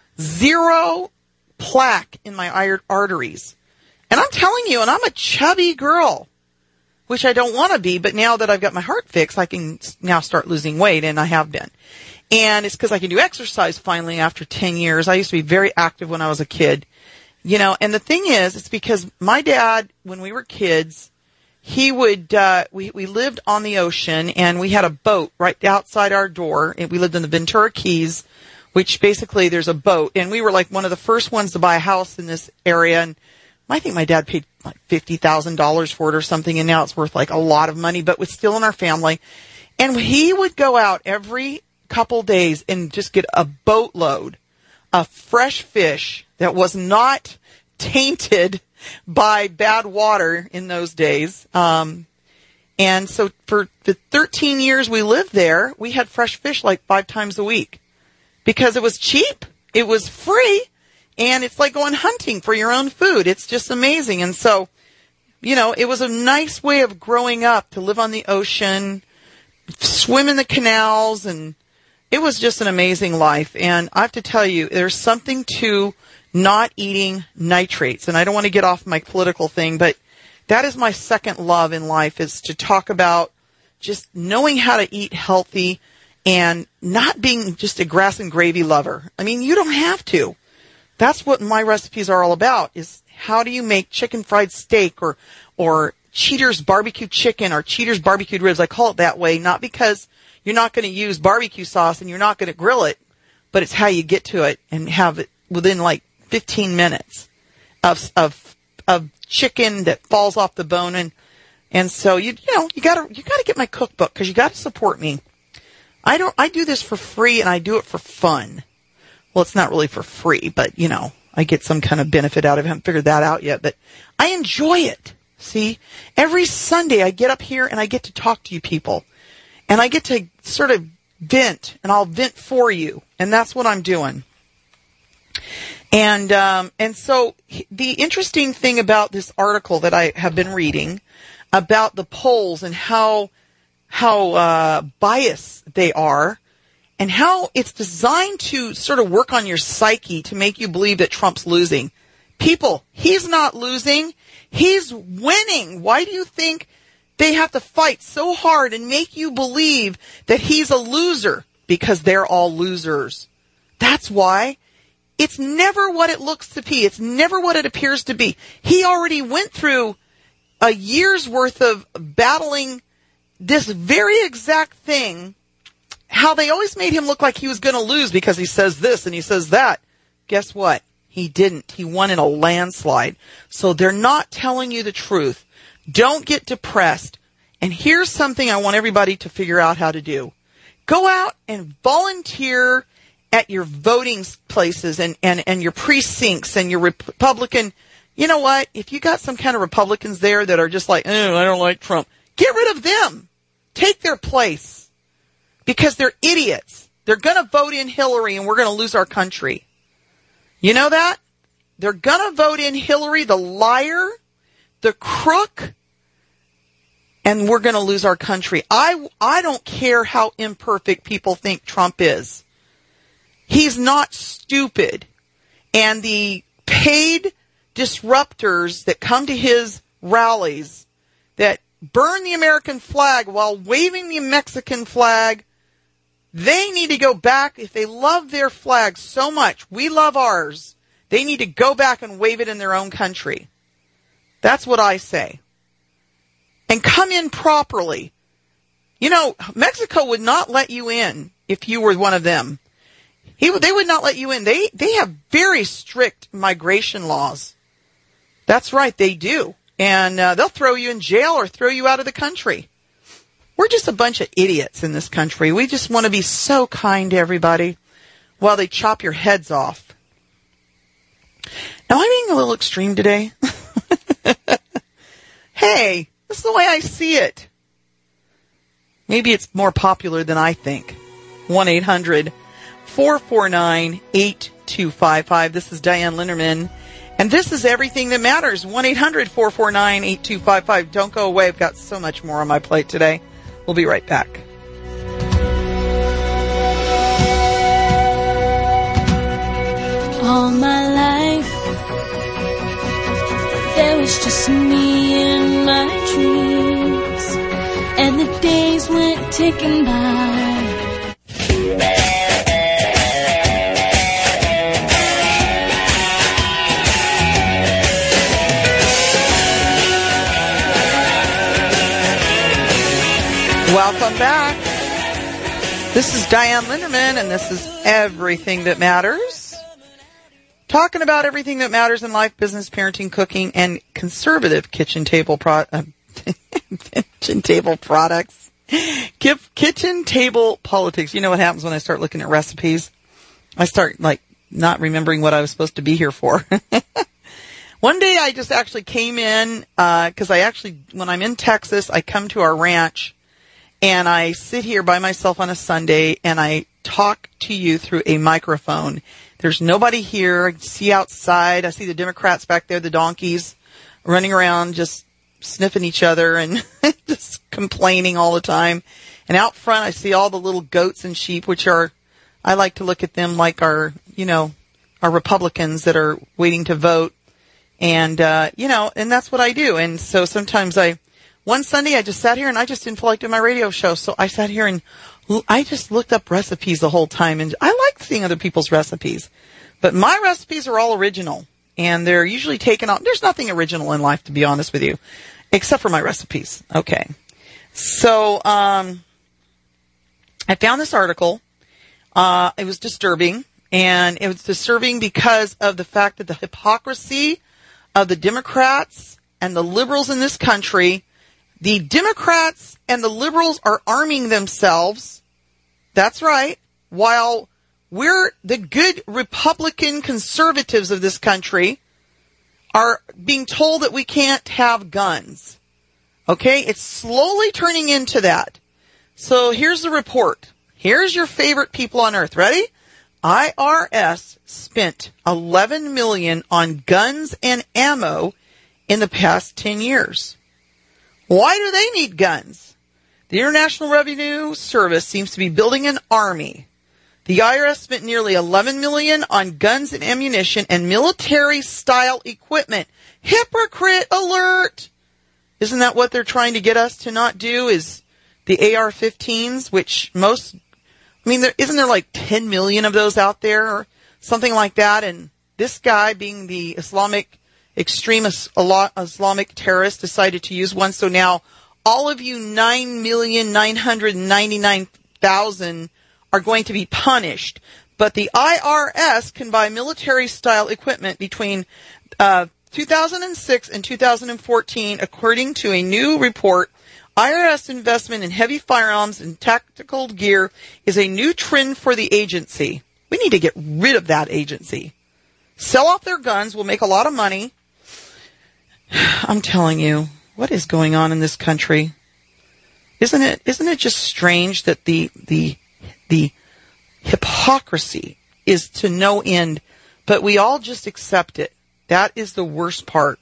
zero plaque in my arteries. And I'm telling you, and I'm a chubby girl, which I don't want to be, but now that I've got my heart fixed, I can now start losing weight, and I have been. And it's because I can do exercise finally after ten years. I used to be very active when I was a kid. You know, and the thing is, it's because my dad, when we were kids, he would, uh, we, we lived on the ocean, and we had a boat right outside our door. And we lived in the Ventura Keys, which basically there's a boat. And we were like one of the first ones to buy a house in this area, and I think my dad paid like fifty thousand dollars for it or something, and now it's worth like a lot of money, but was still in our family. And he would go out every couple days and just get a boatload of fresh fish that was not tainted by bad water in those days. Um, and so for the thirteen years we lived there, we had fresh fish like five times a week because it was cheap. It was free. And it's like going hunting for your own food. It's just amazing. And so, you know, it was a nice way of growing up to live on the ocean, swim in the canals, and it was just an amazing life. And I have to tell you, there's something to not eating nitrates. And I don't want to get off my political thing, but that is my second love in life, is to talk about just knowing how to eat healthy and not being just a grass and gravy lover. I mean, you don't have to. That's what my recipes are all about, is how do you make chicken fried steak or, or Cheater's barbecue chicken or Cheater's barbecued ribs. I call it that way, not because you're not going to use barbecue sauce and you're not going to grill it, but it's how you get to it and have it within like fifteen minutes of, of, of chicken that falls off the bone. And, and so you, you know, you gotta, you gotta get my cookbook, because you gotta support me. I don't, I do this for free and I do it for fun. Well, it's not really for free, but you know, I get some kind of benefit out of it. I haven't figured that out yet, but I enjoy it. See, every Sunday I get up here and I get to talk to you people, and I get to sort of vent, and I'll vent for you. And that's what I'm doing. And, um, and so the interesting thing about this article that I have been reading about the polls and how, how, uh, biased they are, and how it's designed to sort of work on your psyche to make you believe that Trump's losing. People, he's not losing. He's winning. Why do you think they have to fight so hard and make you believe that he's a loser? Because they're all losers. That's why. It's never what it looks to be. It's never what it appears to be. He already went through a year's worth of battling this very exact thing. How they always made him look like he was going to lose because he says this and he says that. Guess what? He didn't. He won in a landslide. So they're not telling you the truth. Don't get depressed. And here's something I want everybody to figure out how to do. Go out and volunteer at your voting places and, and, and your precincts and your Republican. You know what? If you got some kind of Republicans there that are just like, oh, I don't like Trump, get rid of them. Take their place. Because they're idiots. They're going to vote in Hillary and we're going to lose our country. You know that? They're going to vote in Hillary, the liar, the crook, and we're going to lose our country. I, I don't care how imperfect people think Trump is. He's not stupid. And the paid disruptors that come to his rallies that burn the American flag while waving the Mexican flag, they need to go back. If they love their flag so much, we love ours, they need to go back and wave it in their own country. That's what I say. And come in properly. You know, Mexico would not let you in if you were one of them. He, they would not let you in. They, they have very strict migration laws. That's right, they do. And uh, they'll throw you in jail or throw you out of the country. We're just a bunch of idiots in this country. We just want to be so kind to everybody while they chop your heads off. Now, I'm being a little extreme today. Hey, this is the way I see it. Maybe it's more popular than I think. one eight hundred four four nine eight two five five. This is Diane Linderman. And this is Everything That Matters. one eight hundred four four nine eight two five five. Don't go away. I've got so much more on my plate today. We'll be right back. All my life, there was just me and my dreams, and the days went ticking by. Welcome back. This is Diane Linderman, and this is Everything That Matters. Talking about everything that matters in life, business, parenting, cooking, and conservative kitchen table pro- uh, kitchen table products. Kitchen table politics. You know what happens when I start looking at recipes? I start, like, not remembering what I was supposed to be here for. One day I just actually came in, uh, cause I actually, when I'm in Texas, I come to our ranch and I sit here by myself on a Sunday and I talk to you through a microphone. There's nobody here. I see outside. I see the Democrats back there, the donkeys, running around just sniffing each other and just complaining all the time. And out front, I see all the little goats and sheep, which are, I like to look at them like our, you know, our Republicans that are waiting to vote. And, uh, you know, and that's what I do. And so sometimes I, one Sunday I just sat here and I just didn't feel like doing my radio show. So I sat here and I just looked up recipes the whole time. And I like seeing other people's recipes. But my recipes are all original. And they're usually taken out. There's nothing original in life, to be honest with you, except for my recipes. Okay. So, um, I found this article. Uh, it was disturbing. And it was disturbing because of the fact that the hypocrisy of the Democrats and the liberals in this country. The Democrats and the liberals are arming themselves. That's right. While we're the good Republican conservatives of this country are being told that we can't have guns. Okay? It's slowly turning into that. So here's the report. Here's your favorite people on earth. Ready? I R S spent eleven million dollars on guns and ammo in the past ten years. Why do they need guns? The International Revenue Service seems to be building an army. The I R S spent nearly eleven million dollars on guns and ammunition and military-style equipment. Hypocrite alert! Isn't that what they're trying to get us to not do, is the A R fifteens, which most, I mean, there, isn't there like ten million of those out there or something like that? And this guy, being the Islamic extremist Islamic terrorist, decided to use one. So now all of you nine million nine hundred ninety-nine thousand are going to be punished. But the I R S can buy military-style equipment between uh, two thousand six and two thousand fourteen, according to a new report. I R S investment in heavy firearms and tactical gear is a new trend for the agency. We need to get rid of that agency. Sell off their guns. We'll make a lot of money. I'm telling you, what is going on in this country? Isn't it, isn't it just strange that the, the, the hypocrisy is to no end, but we all just accept it. That is the worst part.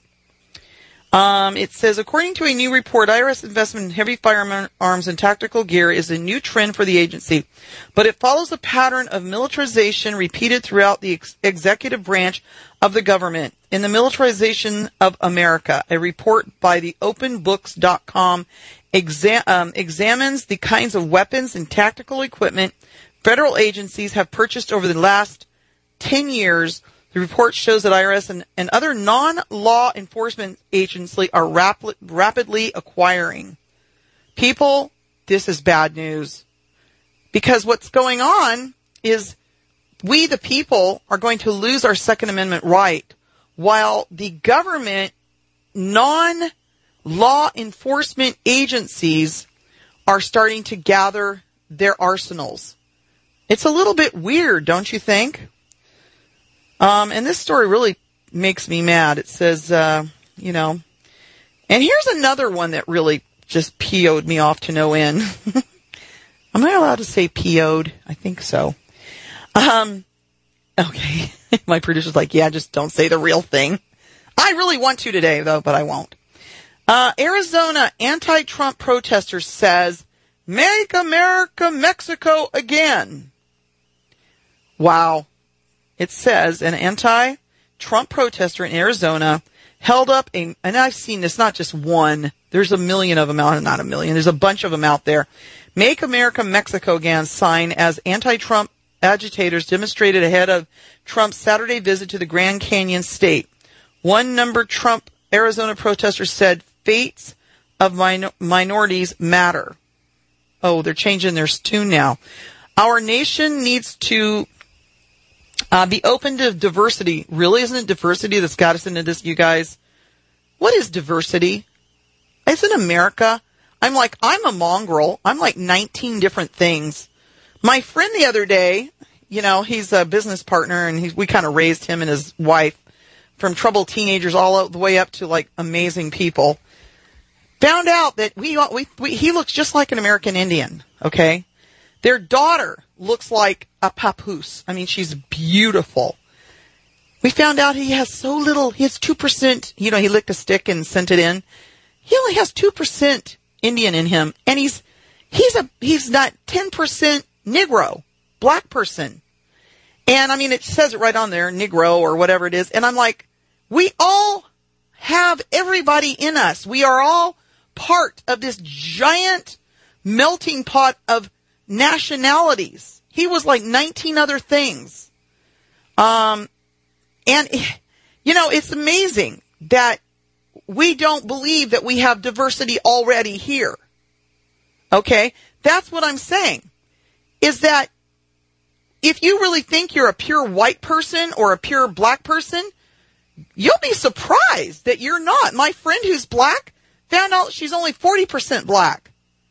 Um, it says, according to a new report, I R S investment in heavy firearms and tactical gear is a new trend for the agency, but it follows a pattern of militarization repeated throughout the ex- executive branch of the government. In the militarization of America, a report by the open books dot com exa- um, examines the kinds of weapons and tactical equipment federal agencies have purchased over the last ten years. The report shows that I R S and, and other non-law enforcement agencies are rapid, rapidly acquiring. People, this is bad news. Because what's going on is we, the people, are going to lose our Second Amendment right, while the government non-law enforcement agencies are starting to gather their arsenals. It's a little bit weird, don't you think? Um, and this story really makes me mad. It says, uh, you know, and here's another one that really just P O'd me off to no end. Am I allowed to say P O'd? I think so. Um, okay. My producer's like, yeah, just don't say the real thing. I really want to today, though, but I won't. Uh, Arizona anti-Trump protester says, "Make America Mexico again." Wow. It says an anti-Trump protester in Arizona held up a, and I've seen this, not just one, there's a million of them out, not a million, there's a bunch of them out there. "Make America Mexico Again" sign as anti-Trump agitators demonstrated ahead of Trump's Saturday visit to the Grand Canyon state. One number Trump Arizona protester said, "Fates of min- minorities matter." Oh, they're changing their tune now. "Our nation needs to Uh, be open to diversity." Really? Isn't it diversity that's got us into this, you guys? What is diversity? Isn't America? I'm like, I'm a mongrel. I'm like nineteen different things. My friend the other day, you know, he's a business partner, and he, we kind of raised him and his wife from troubled teenagers all the way up to like amazing people. Found out that we, we, we he looks just like an American Indian, okay? Their daughter looks like a papoose. I mean, she's beautiful. We found out he has so little, he has two percent, you know, he licked a stick and sent it in. He only has two percent Indian in him. And he's, he's a, he's not ten percent Negro, black person. And I mean, it says it right on there, Negro or whatever it is. And I'm like, we all have everybody in us. We are all part of this giant melting pot of nationalities. He was like nineteen other things. Um, and, you know, it's amazing that we don't believe that we have diversity already here. Okay? That's what I'm saying. Is that if you really think you're a pure white person or a pure black person, you'll be surprised that you're not. My friend who's black found out she's only forty percent black.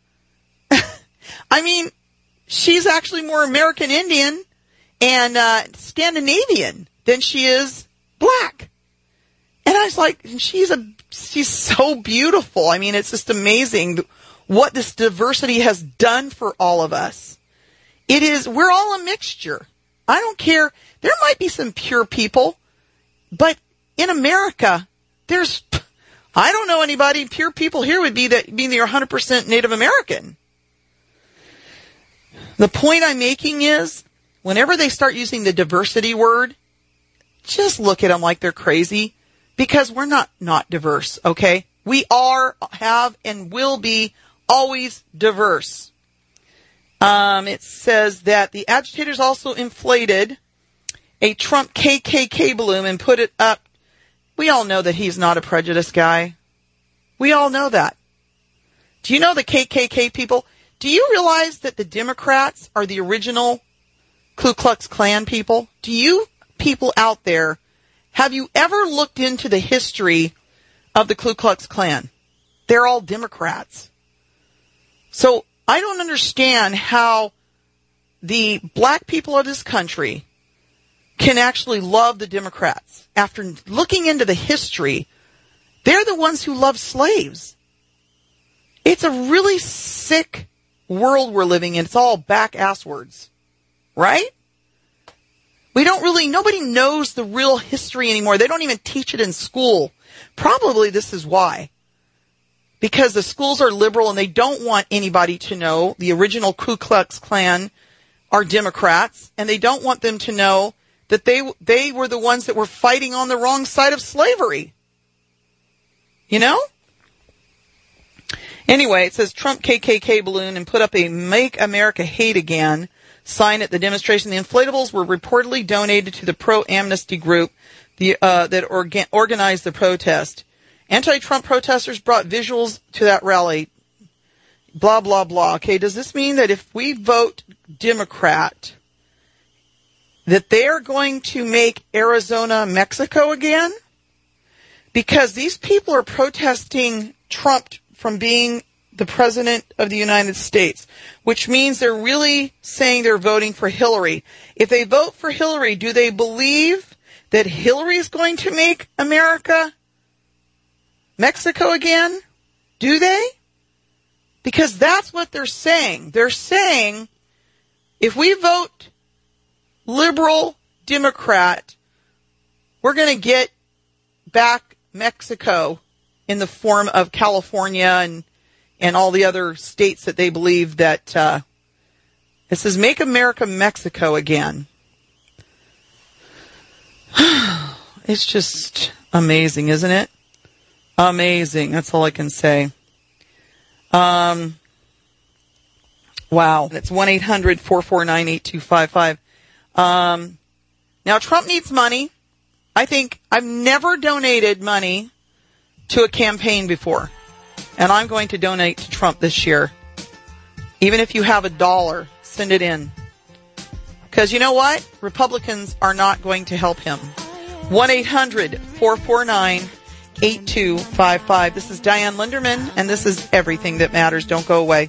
I mean, she's actually more American Indian and uh, Scandinavian than she is black. And I was like, she's a she's so beautiful. I mean, it's just amazing what this diversity has done for all of us. It is, we're all a mixture. I don't care. There might be some pure people, but in America, there's, I don't know anybody, pure people here would be that being they're one hundred percent Native American. The point I'm making is, whenever they start using the diversity word, just look at them like they're crazy, because we're not not diverse, okay? We are, have, and will be always diverse. Um, it says that the agitators also inflated a Trump K K K balloon and put it up. We all know that he's not a prejudiced guy. We all know that. Do you know the K K K people? Do you realize that the Democrats are the original Ku Klux Klan people? Do you people out there, have you ever looked into the history of the Ku Klux Klan? They're all Democrats. So I don't understand how the black people of this country can actually love the Democrats. After looking into the history, they're the ones who love slaves. It's a really sick world we're living in. It's all back-ass words, right? We don't really, nobody knows the real history anymore. They don't even teach it in school. Probably this is why. Because the schools are liberal and they don't want anybody to know the original Ku Klux Klan are Democrats, and they don't want them to know that they they were the ones that were fighting on the wrong side of slavery. You know? Anyway, it says Trump K K K balloon and put up a Make America Hate Again sign at the demonstration. The inflatables were reportedly donated to the pro-amnesty group the, uh, that orga- organized the protest. Anti-Trump protesters brought visuals to that rally. Blah, blah, blah. Okay, does this mean that if we vote Democrat, that they're going to make Arizona Mexico again? Because these people are protesting Trump from being the president of the United States, which means they're really saying they're voting for Hillary. If they vote for Hillary, do they believe that Hillary is going to make America Mexico again? Do they? Because that's what they're saying. They're saying, if we vote liberal Democrat, we're going to get back Mexico in the form of California and and all the other states that they believe that, uh, it says, make America Mexico again. It's just amazing, isn't it? Amazing. That's all I can say. Um, wow. It's one eight hundred four four nine eight two five five. Um, now Trump needs money. I think I've never donated money to a campaign before. And I'm going to donate to Trump this year. Even if you have a dollar, send it in. Because you know what? Republicans are not going to help him. one eight hundred four four nine eight two five five. This is Diane Linderman, and this is Everything That Matters. Don't go away.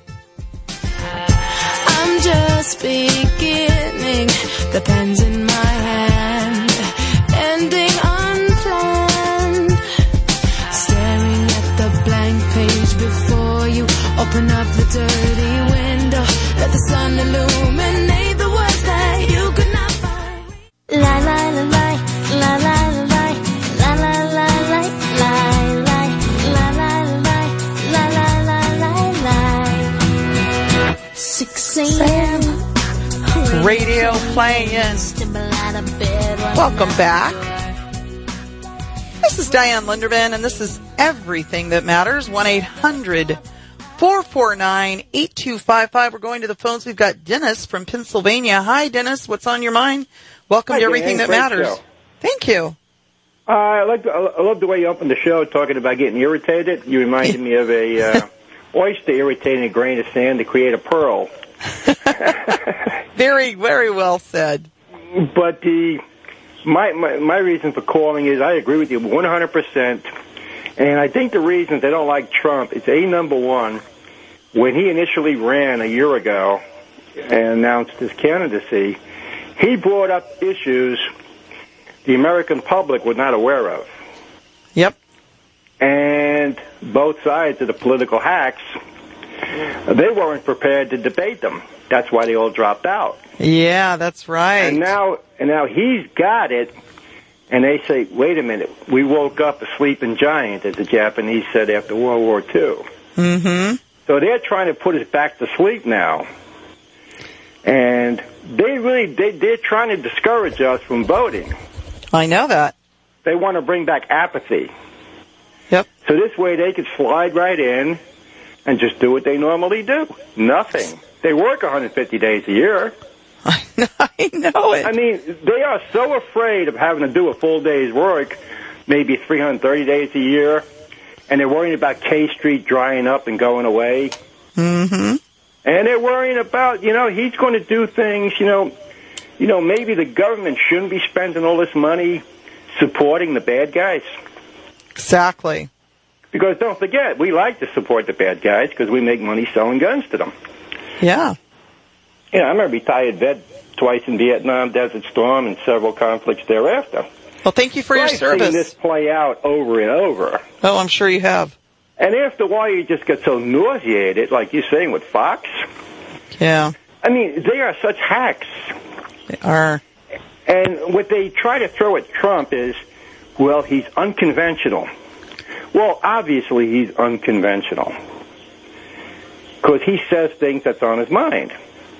I'm just beginning. The pen's in my hand. Ending unplanned. Staring at the blank page before you. Open up the dirty window Let the sun illuminate the words that you could not find. La la la la, la la la la, la la la la, la la la la la la la la la. Six a.m. Radio playing. Welcome back. This is Diane Linderman, and this is Everything That Matters. one eight hundred four four nine eight two five five. We're going to the phones. We've got Dennis from Pennsylvania. Hi, Dennis. What's on your mind? Welcome Hi, to Everything Dan. That Great Matters. show. Thank you. Uh, I like. The, I love the way you opened the show talking about getting irritated. You reminded me of a uh, oyster irritating a grain of sand to create a pearl. Very, very well said. But the my, my my reason for calling is I agree with you one hundred percent. And I think the reasons they don't like Trump is, A, number one, when he initially ran a year ago and announced his candidacy, he brought up issues the American public was not aware of. Yep. And both sides of the political hacks, they weren't prepared to debate them. That's why they all dropped out. Yeah, that's right. And now, and now he's got it, and they say, wait a minute, we woke up a sleeping giant, as the Japanese said after World War Two. Mm-hmm. So they're trying to put us back to sleep now. And they really, they, they're trying to discourage us from voting. I know that. They want to bring back apathy. Yep. So this way they could slide right in and just do what they normally do. Nothing. They work one hundred fifty days a year. I know it. I mean, they are so afraid of having to do a full day's work, maybe three hundred thirty days a year, and they're worrying about K Street drying up and going away. Mm-hmm. And they're worrying about, you know, he's going to do things, you know, you know, maybe the government shouldn't be spending all this money supporting the bad guys. Exactly. Because don't forget, we like to support the bad guys because we make money selling guns to them. Yeah. Yeah, I'm a retired vet, twice in Vietnam, Desert Storm, and several conflicts thereafter. Well, thank you for your I've service. seen this play out over and over. Oh, I'm sure you have. And after a while, you just get so nauseated, like you're saying with Fox. Yeah. I mean, they are such hacks. They are. And what they try to throw at Trump is, well, he's unconventional. Well, obviously he's unconventional. Because he says things that's on his mind.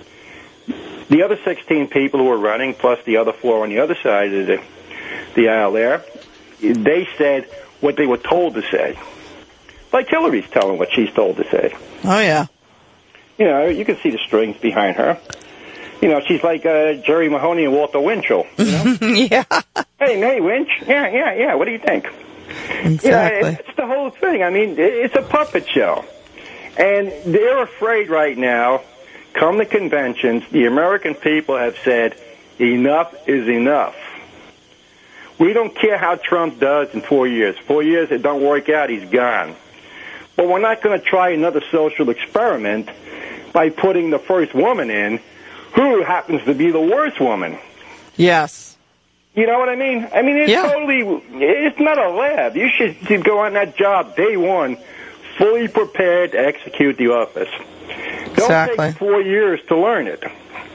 The other sixteen people who were running, plus the other four on the other side of the, the aisle there, they said what they were told to say. Like Hillary's telling what she's told to say. Oh, yeah. You know, you can see the strings behind her. You know, she's like uh, Jerry Mahoney and Walter Winchell. You know? Yeah. Hey, hey, Winch. Yeah, yeah, yeah. What do you think? Exactly. You know, it's the whole thing. I mean, it's a puppet show. And they're afraid right now, come the conventions, the American people have said, enough is enough. We don't care how Trump does in four years. Four years, it don't work out, he's gone. But we're not going to try another social experiment by putting the first woman in, who happens to be the worst woman. Yes. You know what I mean? I mean, it's Yeah. totally, it's not a lab. You should go on that job day one, fully prepared to execute the office. Don't Exactly. take four years to learn it.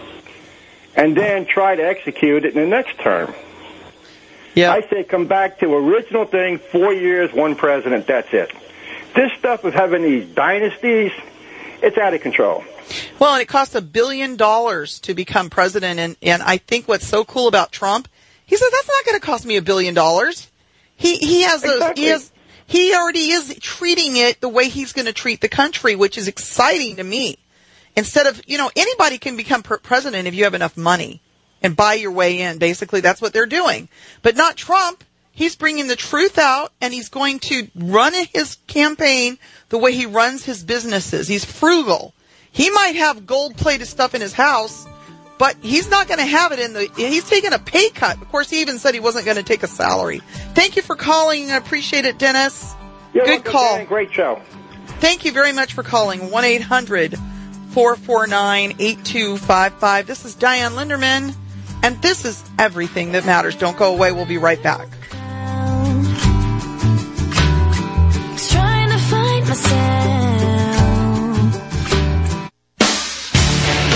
And then try to execute it in the next term. Yeah. I say come back to original thing, four years, one president, that's it. This stuff of having these dynasties, it's out of control. Well, and it costs a billion dollars to become president, and, and I think what's so cool about Trump, he said that's not going to cost me a billion dollars. He he has a, Exactly. he has he already is treating it the way he's going to treat the country, which is exciting to me. Instead of, you know, anybody can become per- president if you have enough money and buy your way in. Basically, that's what they're doing, but not Trump. He's bringing the truth out, and he's going to run his campaign the way he runs his businesses. He's frugal. He might have gold-plated stuff in his house, but he's not going to have it in the, he's taking a pay cut. Of course, he even said he wasn't going to take a salary. Thank you for calling. I appreciate it, Dennis. You're Good welcome, call. Dan. Great show. Thank you very much for calling. one eight hundred four four nine eight two five five. This is Diane Linderman, and this is Everything That Matters. Don't go away. We'll be right back. Trying to find myself.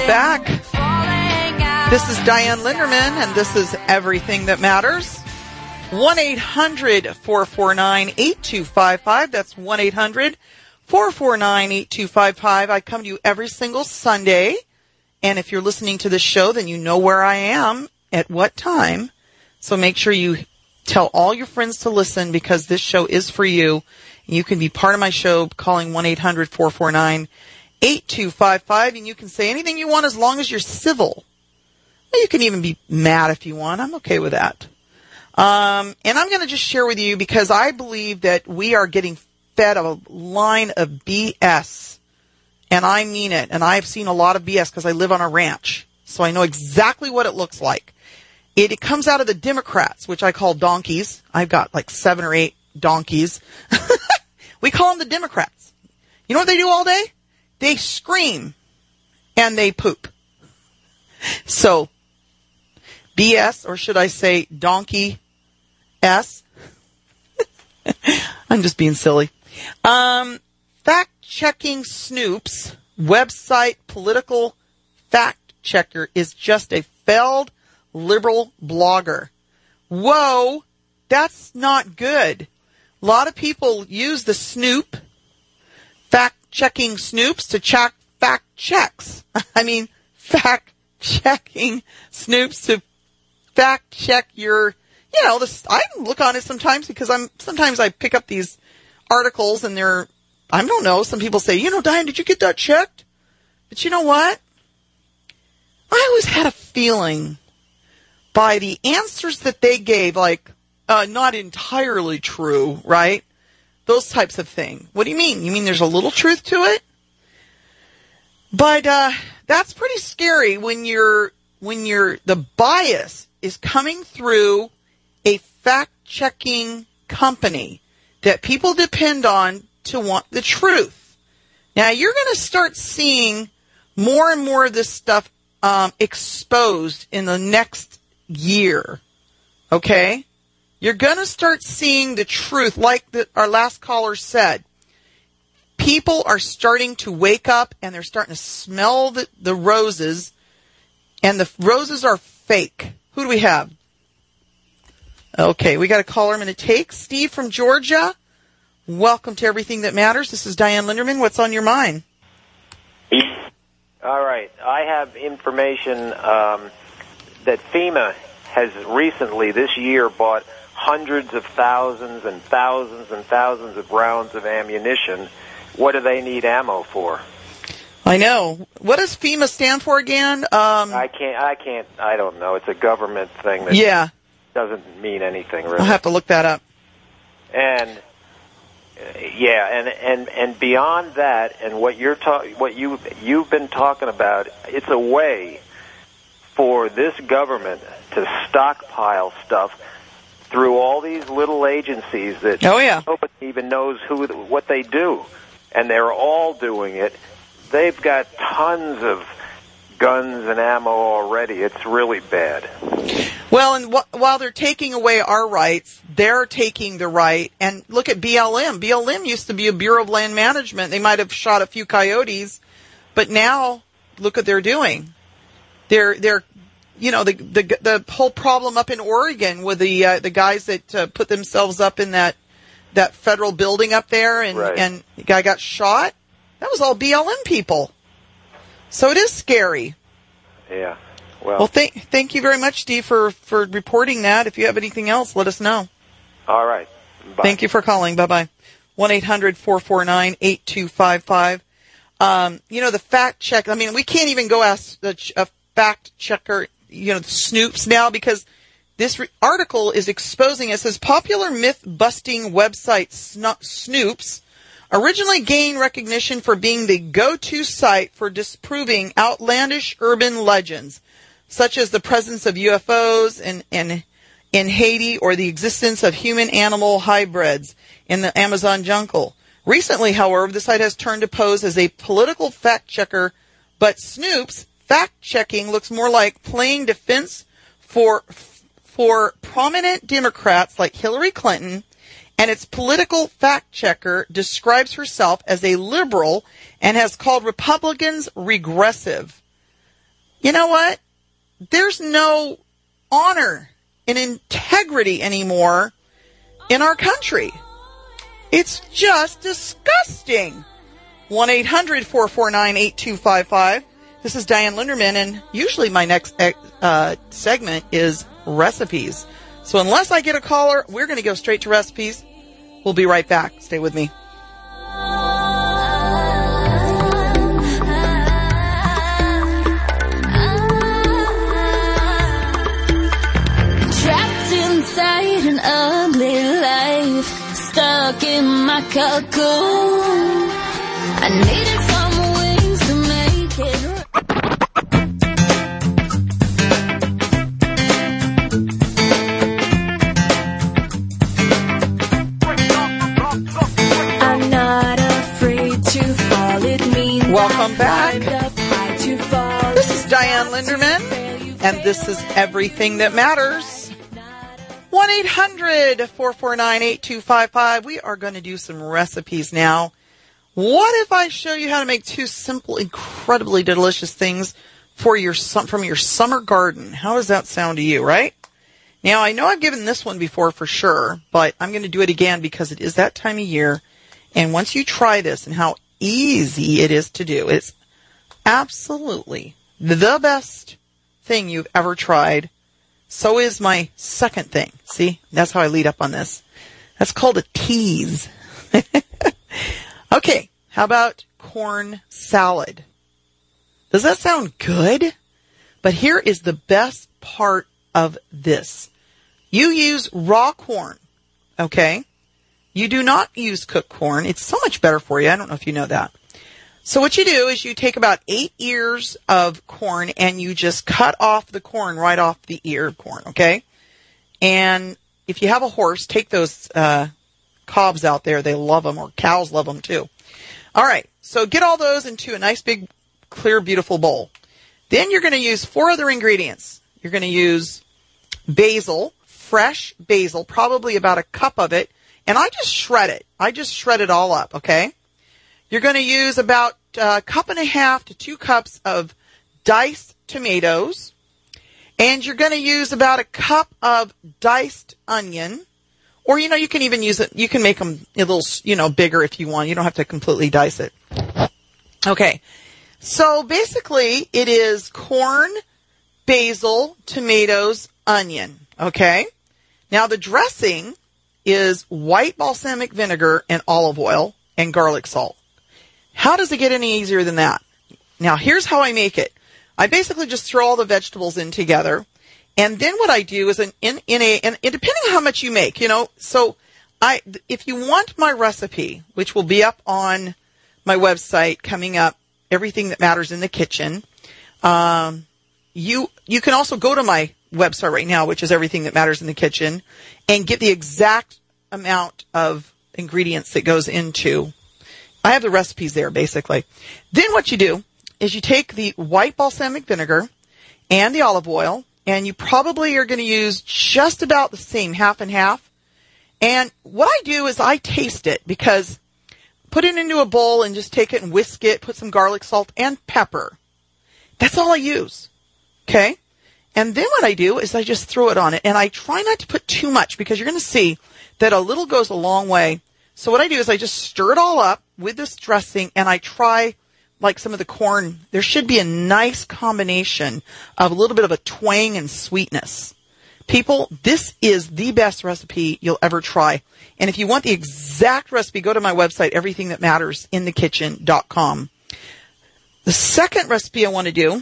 back. This is Diane Linderman, and this is Everything That Matters. one eight hundred four four nine eight two five five. That's one eight hundred four four nine eight two five five. I come to you every single Sunday, and if you're listening to this show, then you know where I am at what time. So make sure you tell all your friends to listen, because this show is for you. You can be part of my show calling one eight hundred four four nine eight two five five, and you can say anything you want as long as you're civil. You can even be mad if you want. I'm okay with that. Um, and I'm going to just share with you, because I believe that we are getting fed a line of B S, and I mean it. And I've seen a lot of B S because I live on a ranch, so I know exactly what it looks like. It, it comes out of the Democrats, which I call donkeys. I've got like seven or eight donkeys. We call them the Democrats. You know what they do all day? They scream and they poop. So, B S, or should I say donkey S? I'm just being silly. Um, fact-checking Snoops website political fact checker is just a failed liberal blogger. Whoa, that's not good. A lot of people use the Snoop, fact-checking Snoops, to check fact checks. I mean, fact-checking Snoops to fact-check your, you know, this, I look on it sometimes because I'm, sometimes I pick up these articles and they're, I don't know, some people say, you know, Diane, did you get that checked? But you know what? I always had a feeling by the answers that they gave, like, Uh, not entirely true, right? Those types of thing. What do you mean? You mean there's a little truth to it? But, uh, that's pretty scary when you're, when you're, the bias is coming through a fact-checking company that people depend on to want the truth. Now, you're going to start seeing more and more of this stuff, um, exposed in the next year. Okay? You're going to start seeing the truth, like the, our last caller said. People are starting to wake up, and they're starting to smell the, the roses, and the roses are fake. Who do we have? Okay, we got a caller I'm going to take. Steve from Georgia. Welcome to Everything That Matters. This is Diane Linderman. What's on your mind? All right. I have information um, that FEMA has recently, this year, bought hundreds of thousands and thousands and thousands of rounds of ammunition. What do they need ammo for? I know. What does FEMA stand for again? Um, I can't, I can't, I don't know. It's a government thing that yeah. doesn't mean anything, really. I'll have to look that up. And, uh, yeah, and, and, and beyond that, and what you're ta- what you, you've been talking about, it's a way for this government to stockpile stuff through all these little agencies that oh, yeah. nobody even knows who what they do, and they're all doing it. They've got tons of guns and ammo already. It's really bad. Well, and wh- while they're taking away our rights, they're taking the right. And look at B L M. B L M used to be a Bureau of Land Management. They might have shot a few coyotes, but now look what they're doing. They're they're You know, the, the the whole problem up in Oregon with the uh, the guys that uh, put themselves up in that that federal building up there, and right. and the guy got shot. That was all B L M people. So it is scary. Yeah. Well, Well, thank thank you very much, Steve, for for reporting that. If you have anything else, let us know. All right. Bye. Thank you for calling. Bye bye. One eight hundred four four nine eight two five five. Um, you know, the fact check. I mean, we can't even go ask a, a fact checker, you know, Snoops now, because this re- article is exposing, it says, popular myth-busting website Sno- Snoops originally gained recognition for being the go-to site for disproving outlandish urban legends, such as the presence of U F Os in, in, in Haiti or the existence of human-animal hybrids in the Amazon jungle. Recently, however, the site has turned to pose as a political fact-checker, but Snoops fact-checking looks more like playing defense for for prominent Democrats like Hillary Clinton, and its political fact-checker describes herself as a liberal and has called Republicans regressive. you know what? There's no honor and integrity anymore in our country. It's just disgusting. one eight hundred four four nine eight two five five. This is Diane Linderman, and usually my next uh, segment is recipes. So unless I get a caller, we're going to go straight to recipes. We'll be right back. Stay with me. Trapped inside an ugly life, stuck in my cocoon. I needed some wings to make it right. I'm not afraid to fall. It means welcome back. To fall. This is Diane Linderman, and this is Everything That Matters. one eight hundred four four nine eight two five five. We are going to do some recipes now. What if I show you how to make two simple, incredibly delicious things for your from your summer garden? How does that sound to you, right? Now, I know I've given this one before for sure, but I'm going to do it again because it is that time of year. And once you try this and how easy it is to do, it's absolutely the best thing you've ever tried. So is my second thing. See, that's how I lead up on this. That's called a tease. Okay, how about corn salad? Does that sound good? But here is the best part of this. You use raw corn, okay? You do not use cooked corn. It's so much better for you. I don't know if you know that. So what you do is you take about eight ears of corn and you just cut off the corn right off the ear of corn, okay? And if you have a horse, take those uh cobs out there. They love them, or cows love them too. All right, so get all those into a nice big, clear, beautiful bowl. Then you're going to use four other ingredients. You're going to use basil, fresh basil, probably about a cup of it, and I just shred it. I just shred it all up, okay? You're going to use about a cup and a half to two cups of diced tomatoes, and you're going to use about a cup of diced onion. Or, you know, you can even use it, you can make them a little, you know, bigger if you want. You don't have to completely dice it. Okay. So basically it is corn, basil, tomatoes, onion. Okay. Now the dressing is white balsamic vinegar and olive oil and garlic salt. How does it get any easier than that? Now here's how I make it. I basically just throw all the vegetables in together. And then what I do is in, in, in a, and depending on how much you make, you know, so I, if you want my recipe, which will be up on my website coming up, Everything That Matters in the Kitchen, um, you, you can also go to my website right now, which is Everything That Matters in the Kitchen, and get the exact amount of ingredients that goes into, I have the recipes there basically. Then what you do is you take the white balsamic vinegar and the olive oil, and you probably are going to use just about the same, half and half. And what I do is I taste it, because put it into a bowl and just take it and whisk it, put some garlic salt and pepper. That's all I use. Okay? And then what I do is I just throw it on it, and I try not to put too much, because you're going to see that a little goes a long way. So what I do is I just stir it all up with this dressing, and I try like some of the corn. There should be a nice combination of a little bit of a twang and sweetness. People, this is the best recipe you'll ever try. And if you want the exact recipe, go to my website, everything that matters in the kitchen dot com. The second recipe I want to do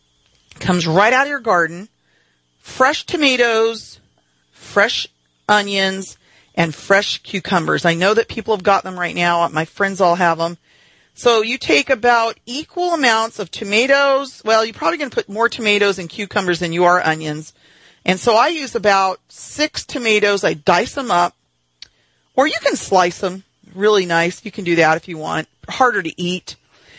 comes right out of your garden. Fresh tomatoes, fresh onions, and fresh cucumbers. I know that people have got them right now. My friends all have them. So you take about equal amounts of tomatoes. Well, you're probably going to put more tomatoes and cucumbers than you are onions. And so I use about six tomatoes. I dice them up. Or you can slice them. Really nice. You can do that if you want. Harder to eat.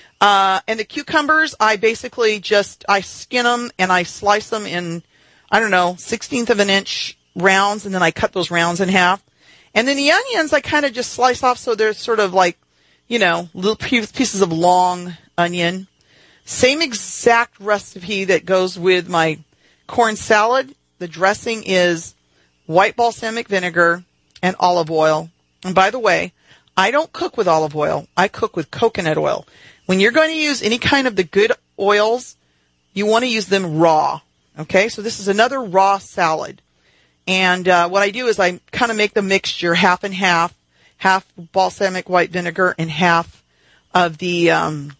Uh, and the cucumbers, I basically just, I skin them and I slice them in, I don't know, sixteenth of an inch rounds. And then I cut those rounds in half. And then the onions, I kind of just slice off so they're sort of like, you know, little pieces of long onion. Same exact recipe that goes with my corn salad. The dressing is white balsamic vinegar and olive oil. And by the way, I don't cook with olive oil. I cook with coconut oil. When you're going to use any kind of the good oils, you want to use them raw. Okay, so this is another raw salad. And uh, what I do is I kind of make the mixture half and half, half balsamic white vinegar and half of the um,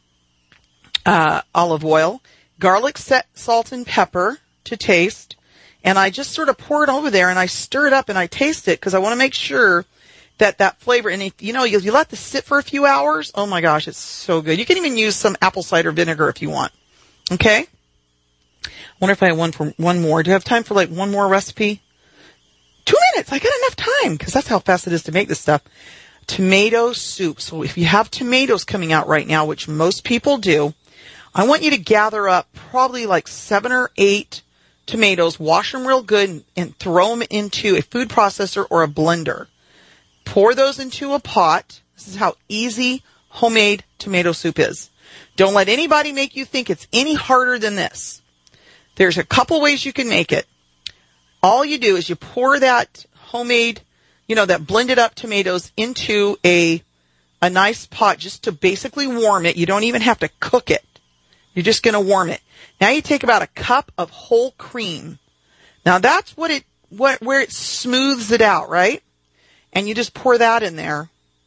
uh, olive oil, garlic, salt, and pepper to taste. And I just sort of pour it over there and I stir it up and I taste it because I want to make sure that that flavor, and if, you know, you, you let this sit for a few hours, oh my gosh, it's so good. You can even use some apple cider vinegar if you want. Okay? I wonder if I have one for one more. Do I have time for like one more recipe? Two minutes. I got enough time because that's how fast it is to make this stuff. Tomato soup. So if you have tomatoes coming out right now, which most people do, I want you to gather up probably like seven or eight tomatoes, wash them real good, and, and throw them into a food processor or a blender. Pour those into a pot. This is how easy homemade tomato soup is. Don't let anybody make you think it's any harder than this. There's a couple ways you can make it. All you do is you pour that homemade, you know, that blended up tomatoes into a a nice pot just to basically warm it. You don't even have to cook it. You're just going to warm it. Now you take about a cup of whole cream. Now that's what it what where it smooths it out, right? And you just pour that in there.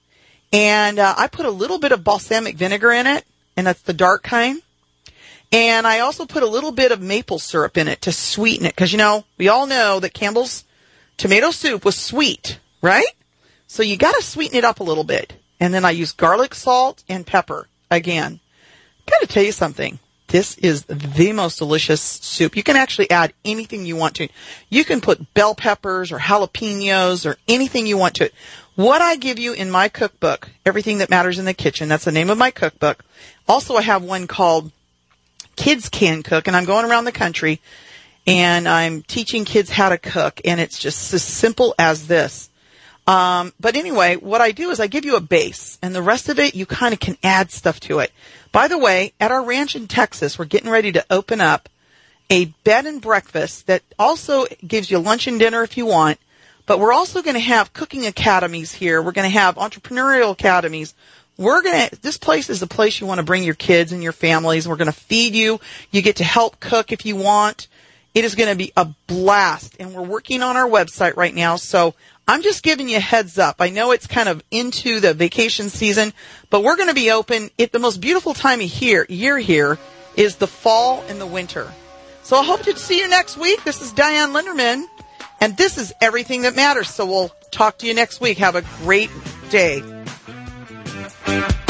And uh, I put a little bit of balsamic vinegar in it, and that's the dark kind. And I also put a little bit of maple syrup in it to sweeten it, because, you know, we all know that Campbell's tomato soup was sweet, right? So you got to sweeten it up a little bit. And then I use garlic, salt, and pepper again. Got to tell you something. This is the most delicious soup. You can actually add anything you want to. You can put bell peppers or jalapenos or anything you want to it. What I give you in my cookbook, Everything That Matters in the Kitchen, that's the name of my cookbook. Also, I have one called Kids Can Cook, and I'm going around the country, and I'm teaching kids how to cook, and it's just as simple as this. Um, but anyway, what I do is I give you a base, and the rest of it, you kind of can add stuff to it. By the way, at our ranch in Texas, we're getting ready to open up a bed and breakfast that also gives you lunch and dinner if you want, but we're also going to have cooking academies here. We're going to have entrepreneurial academies. We're going to, this place is the place you want to bring your kids and your families. We're going to feed you. You get to help cook if you want. It is going to be a blast, and we're working on our website right now, so I'm just giving you a heads up. I know it's kind of into the vacation season, but we're going to be open. It, the most beautiful time of year, year here is the fall and the winter. So I hope to see you next week. This is Diane Linderman, and this is Everything That Matters. So we'll talk to you next week. Have a great day.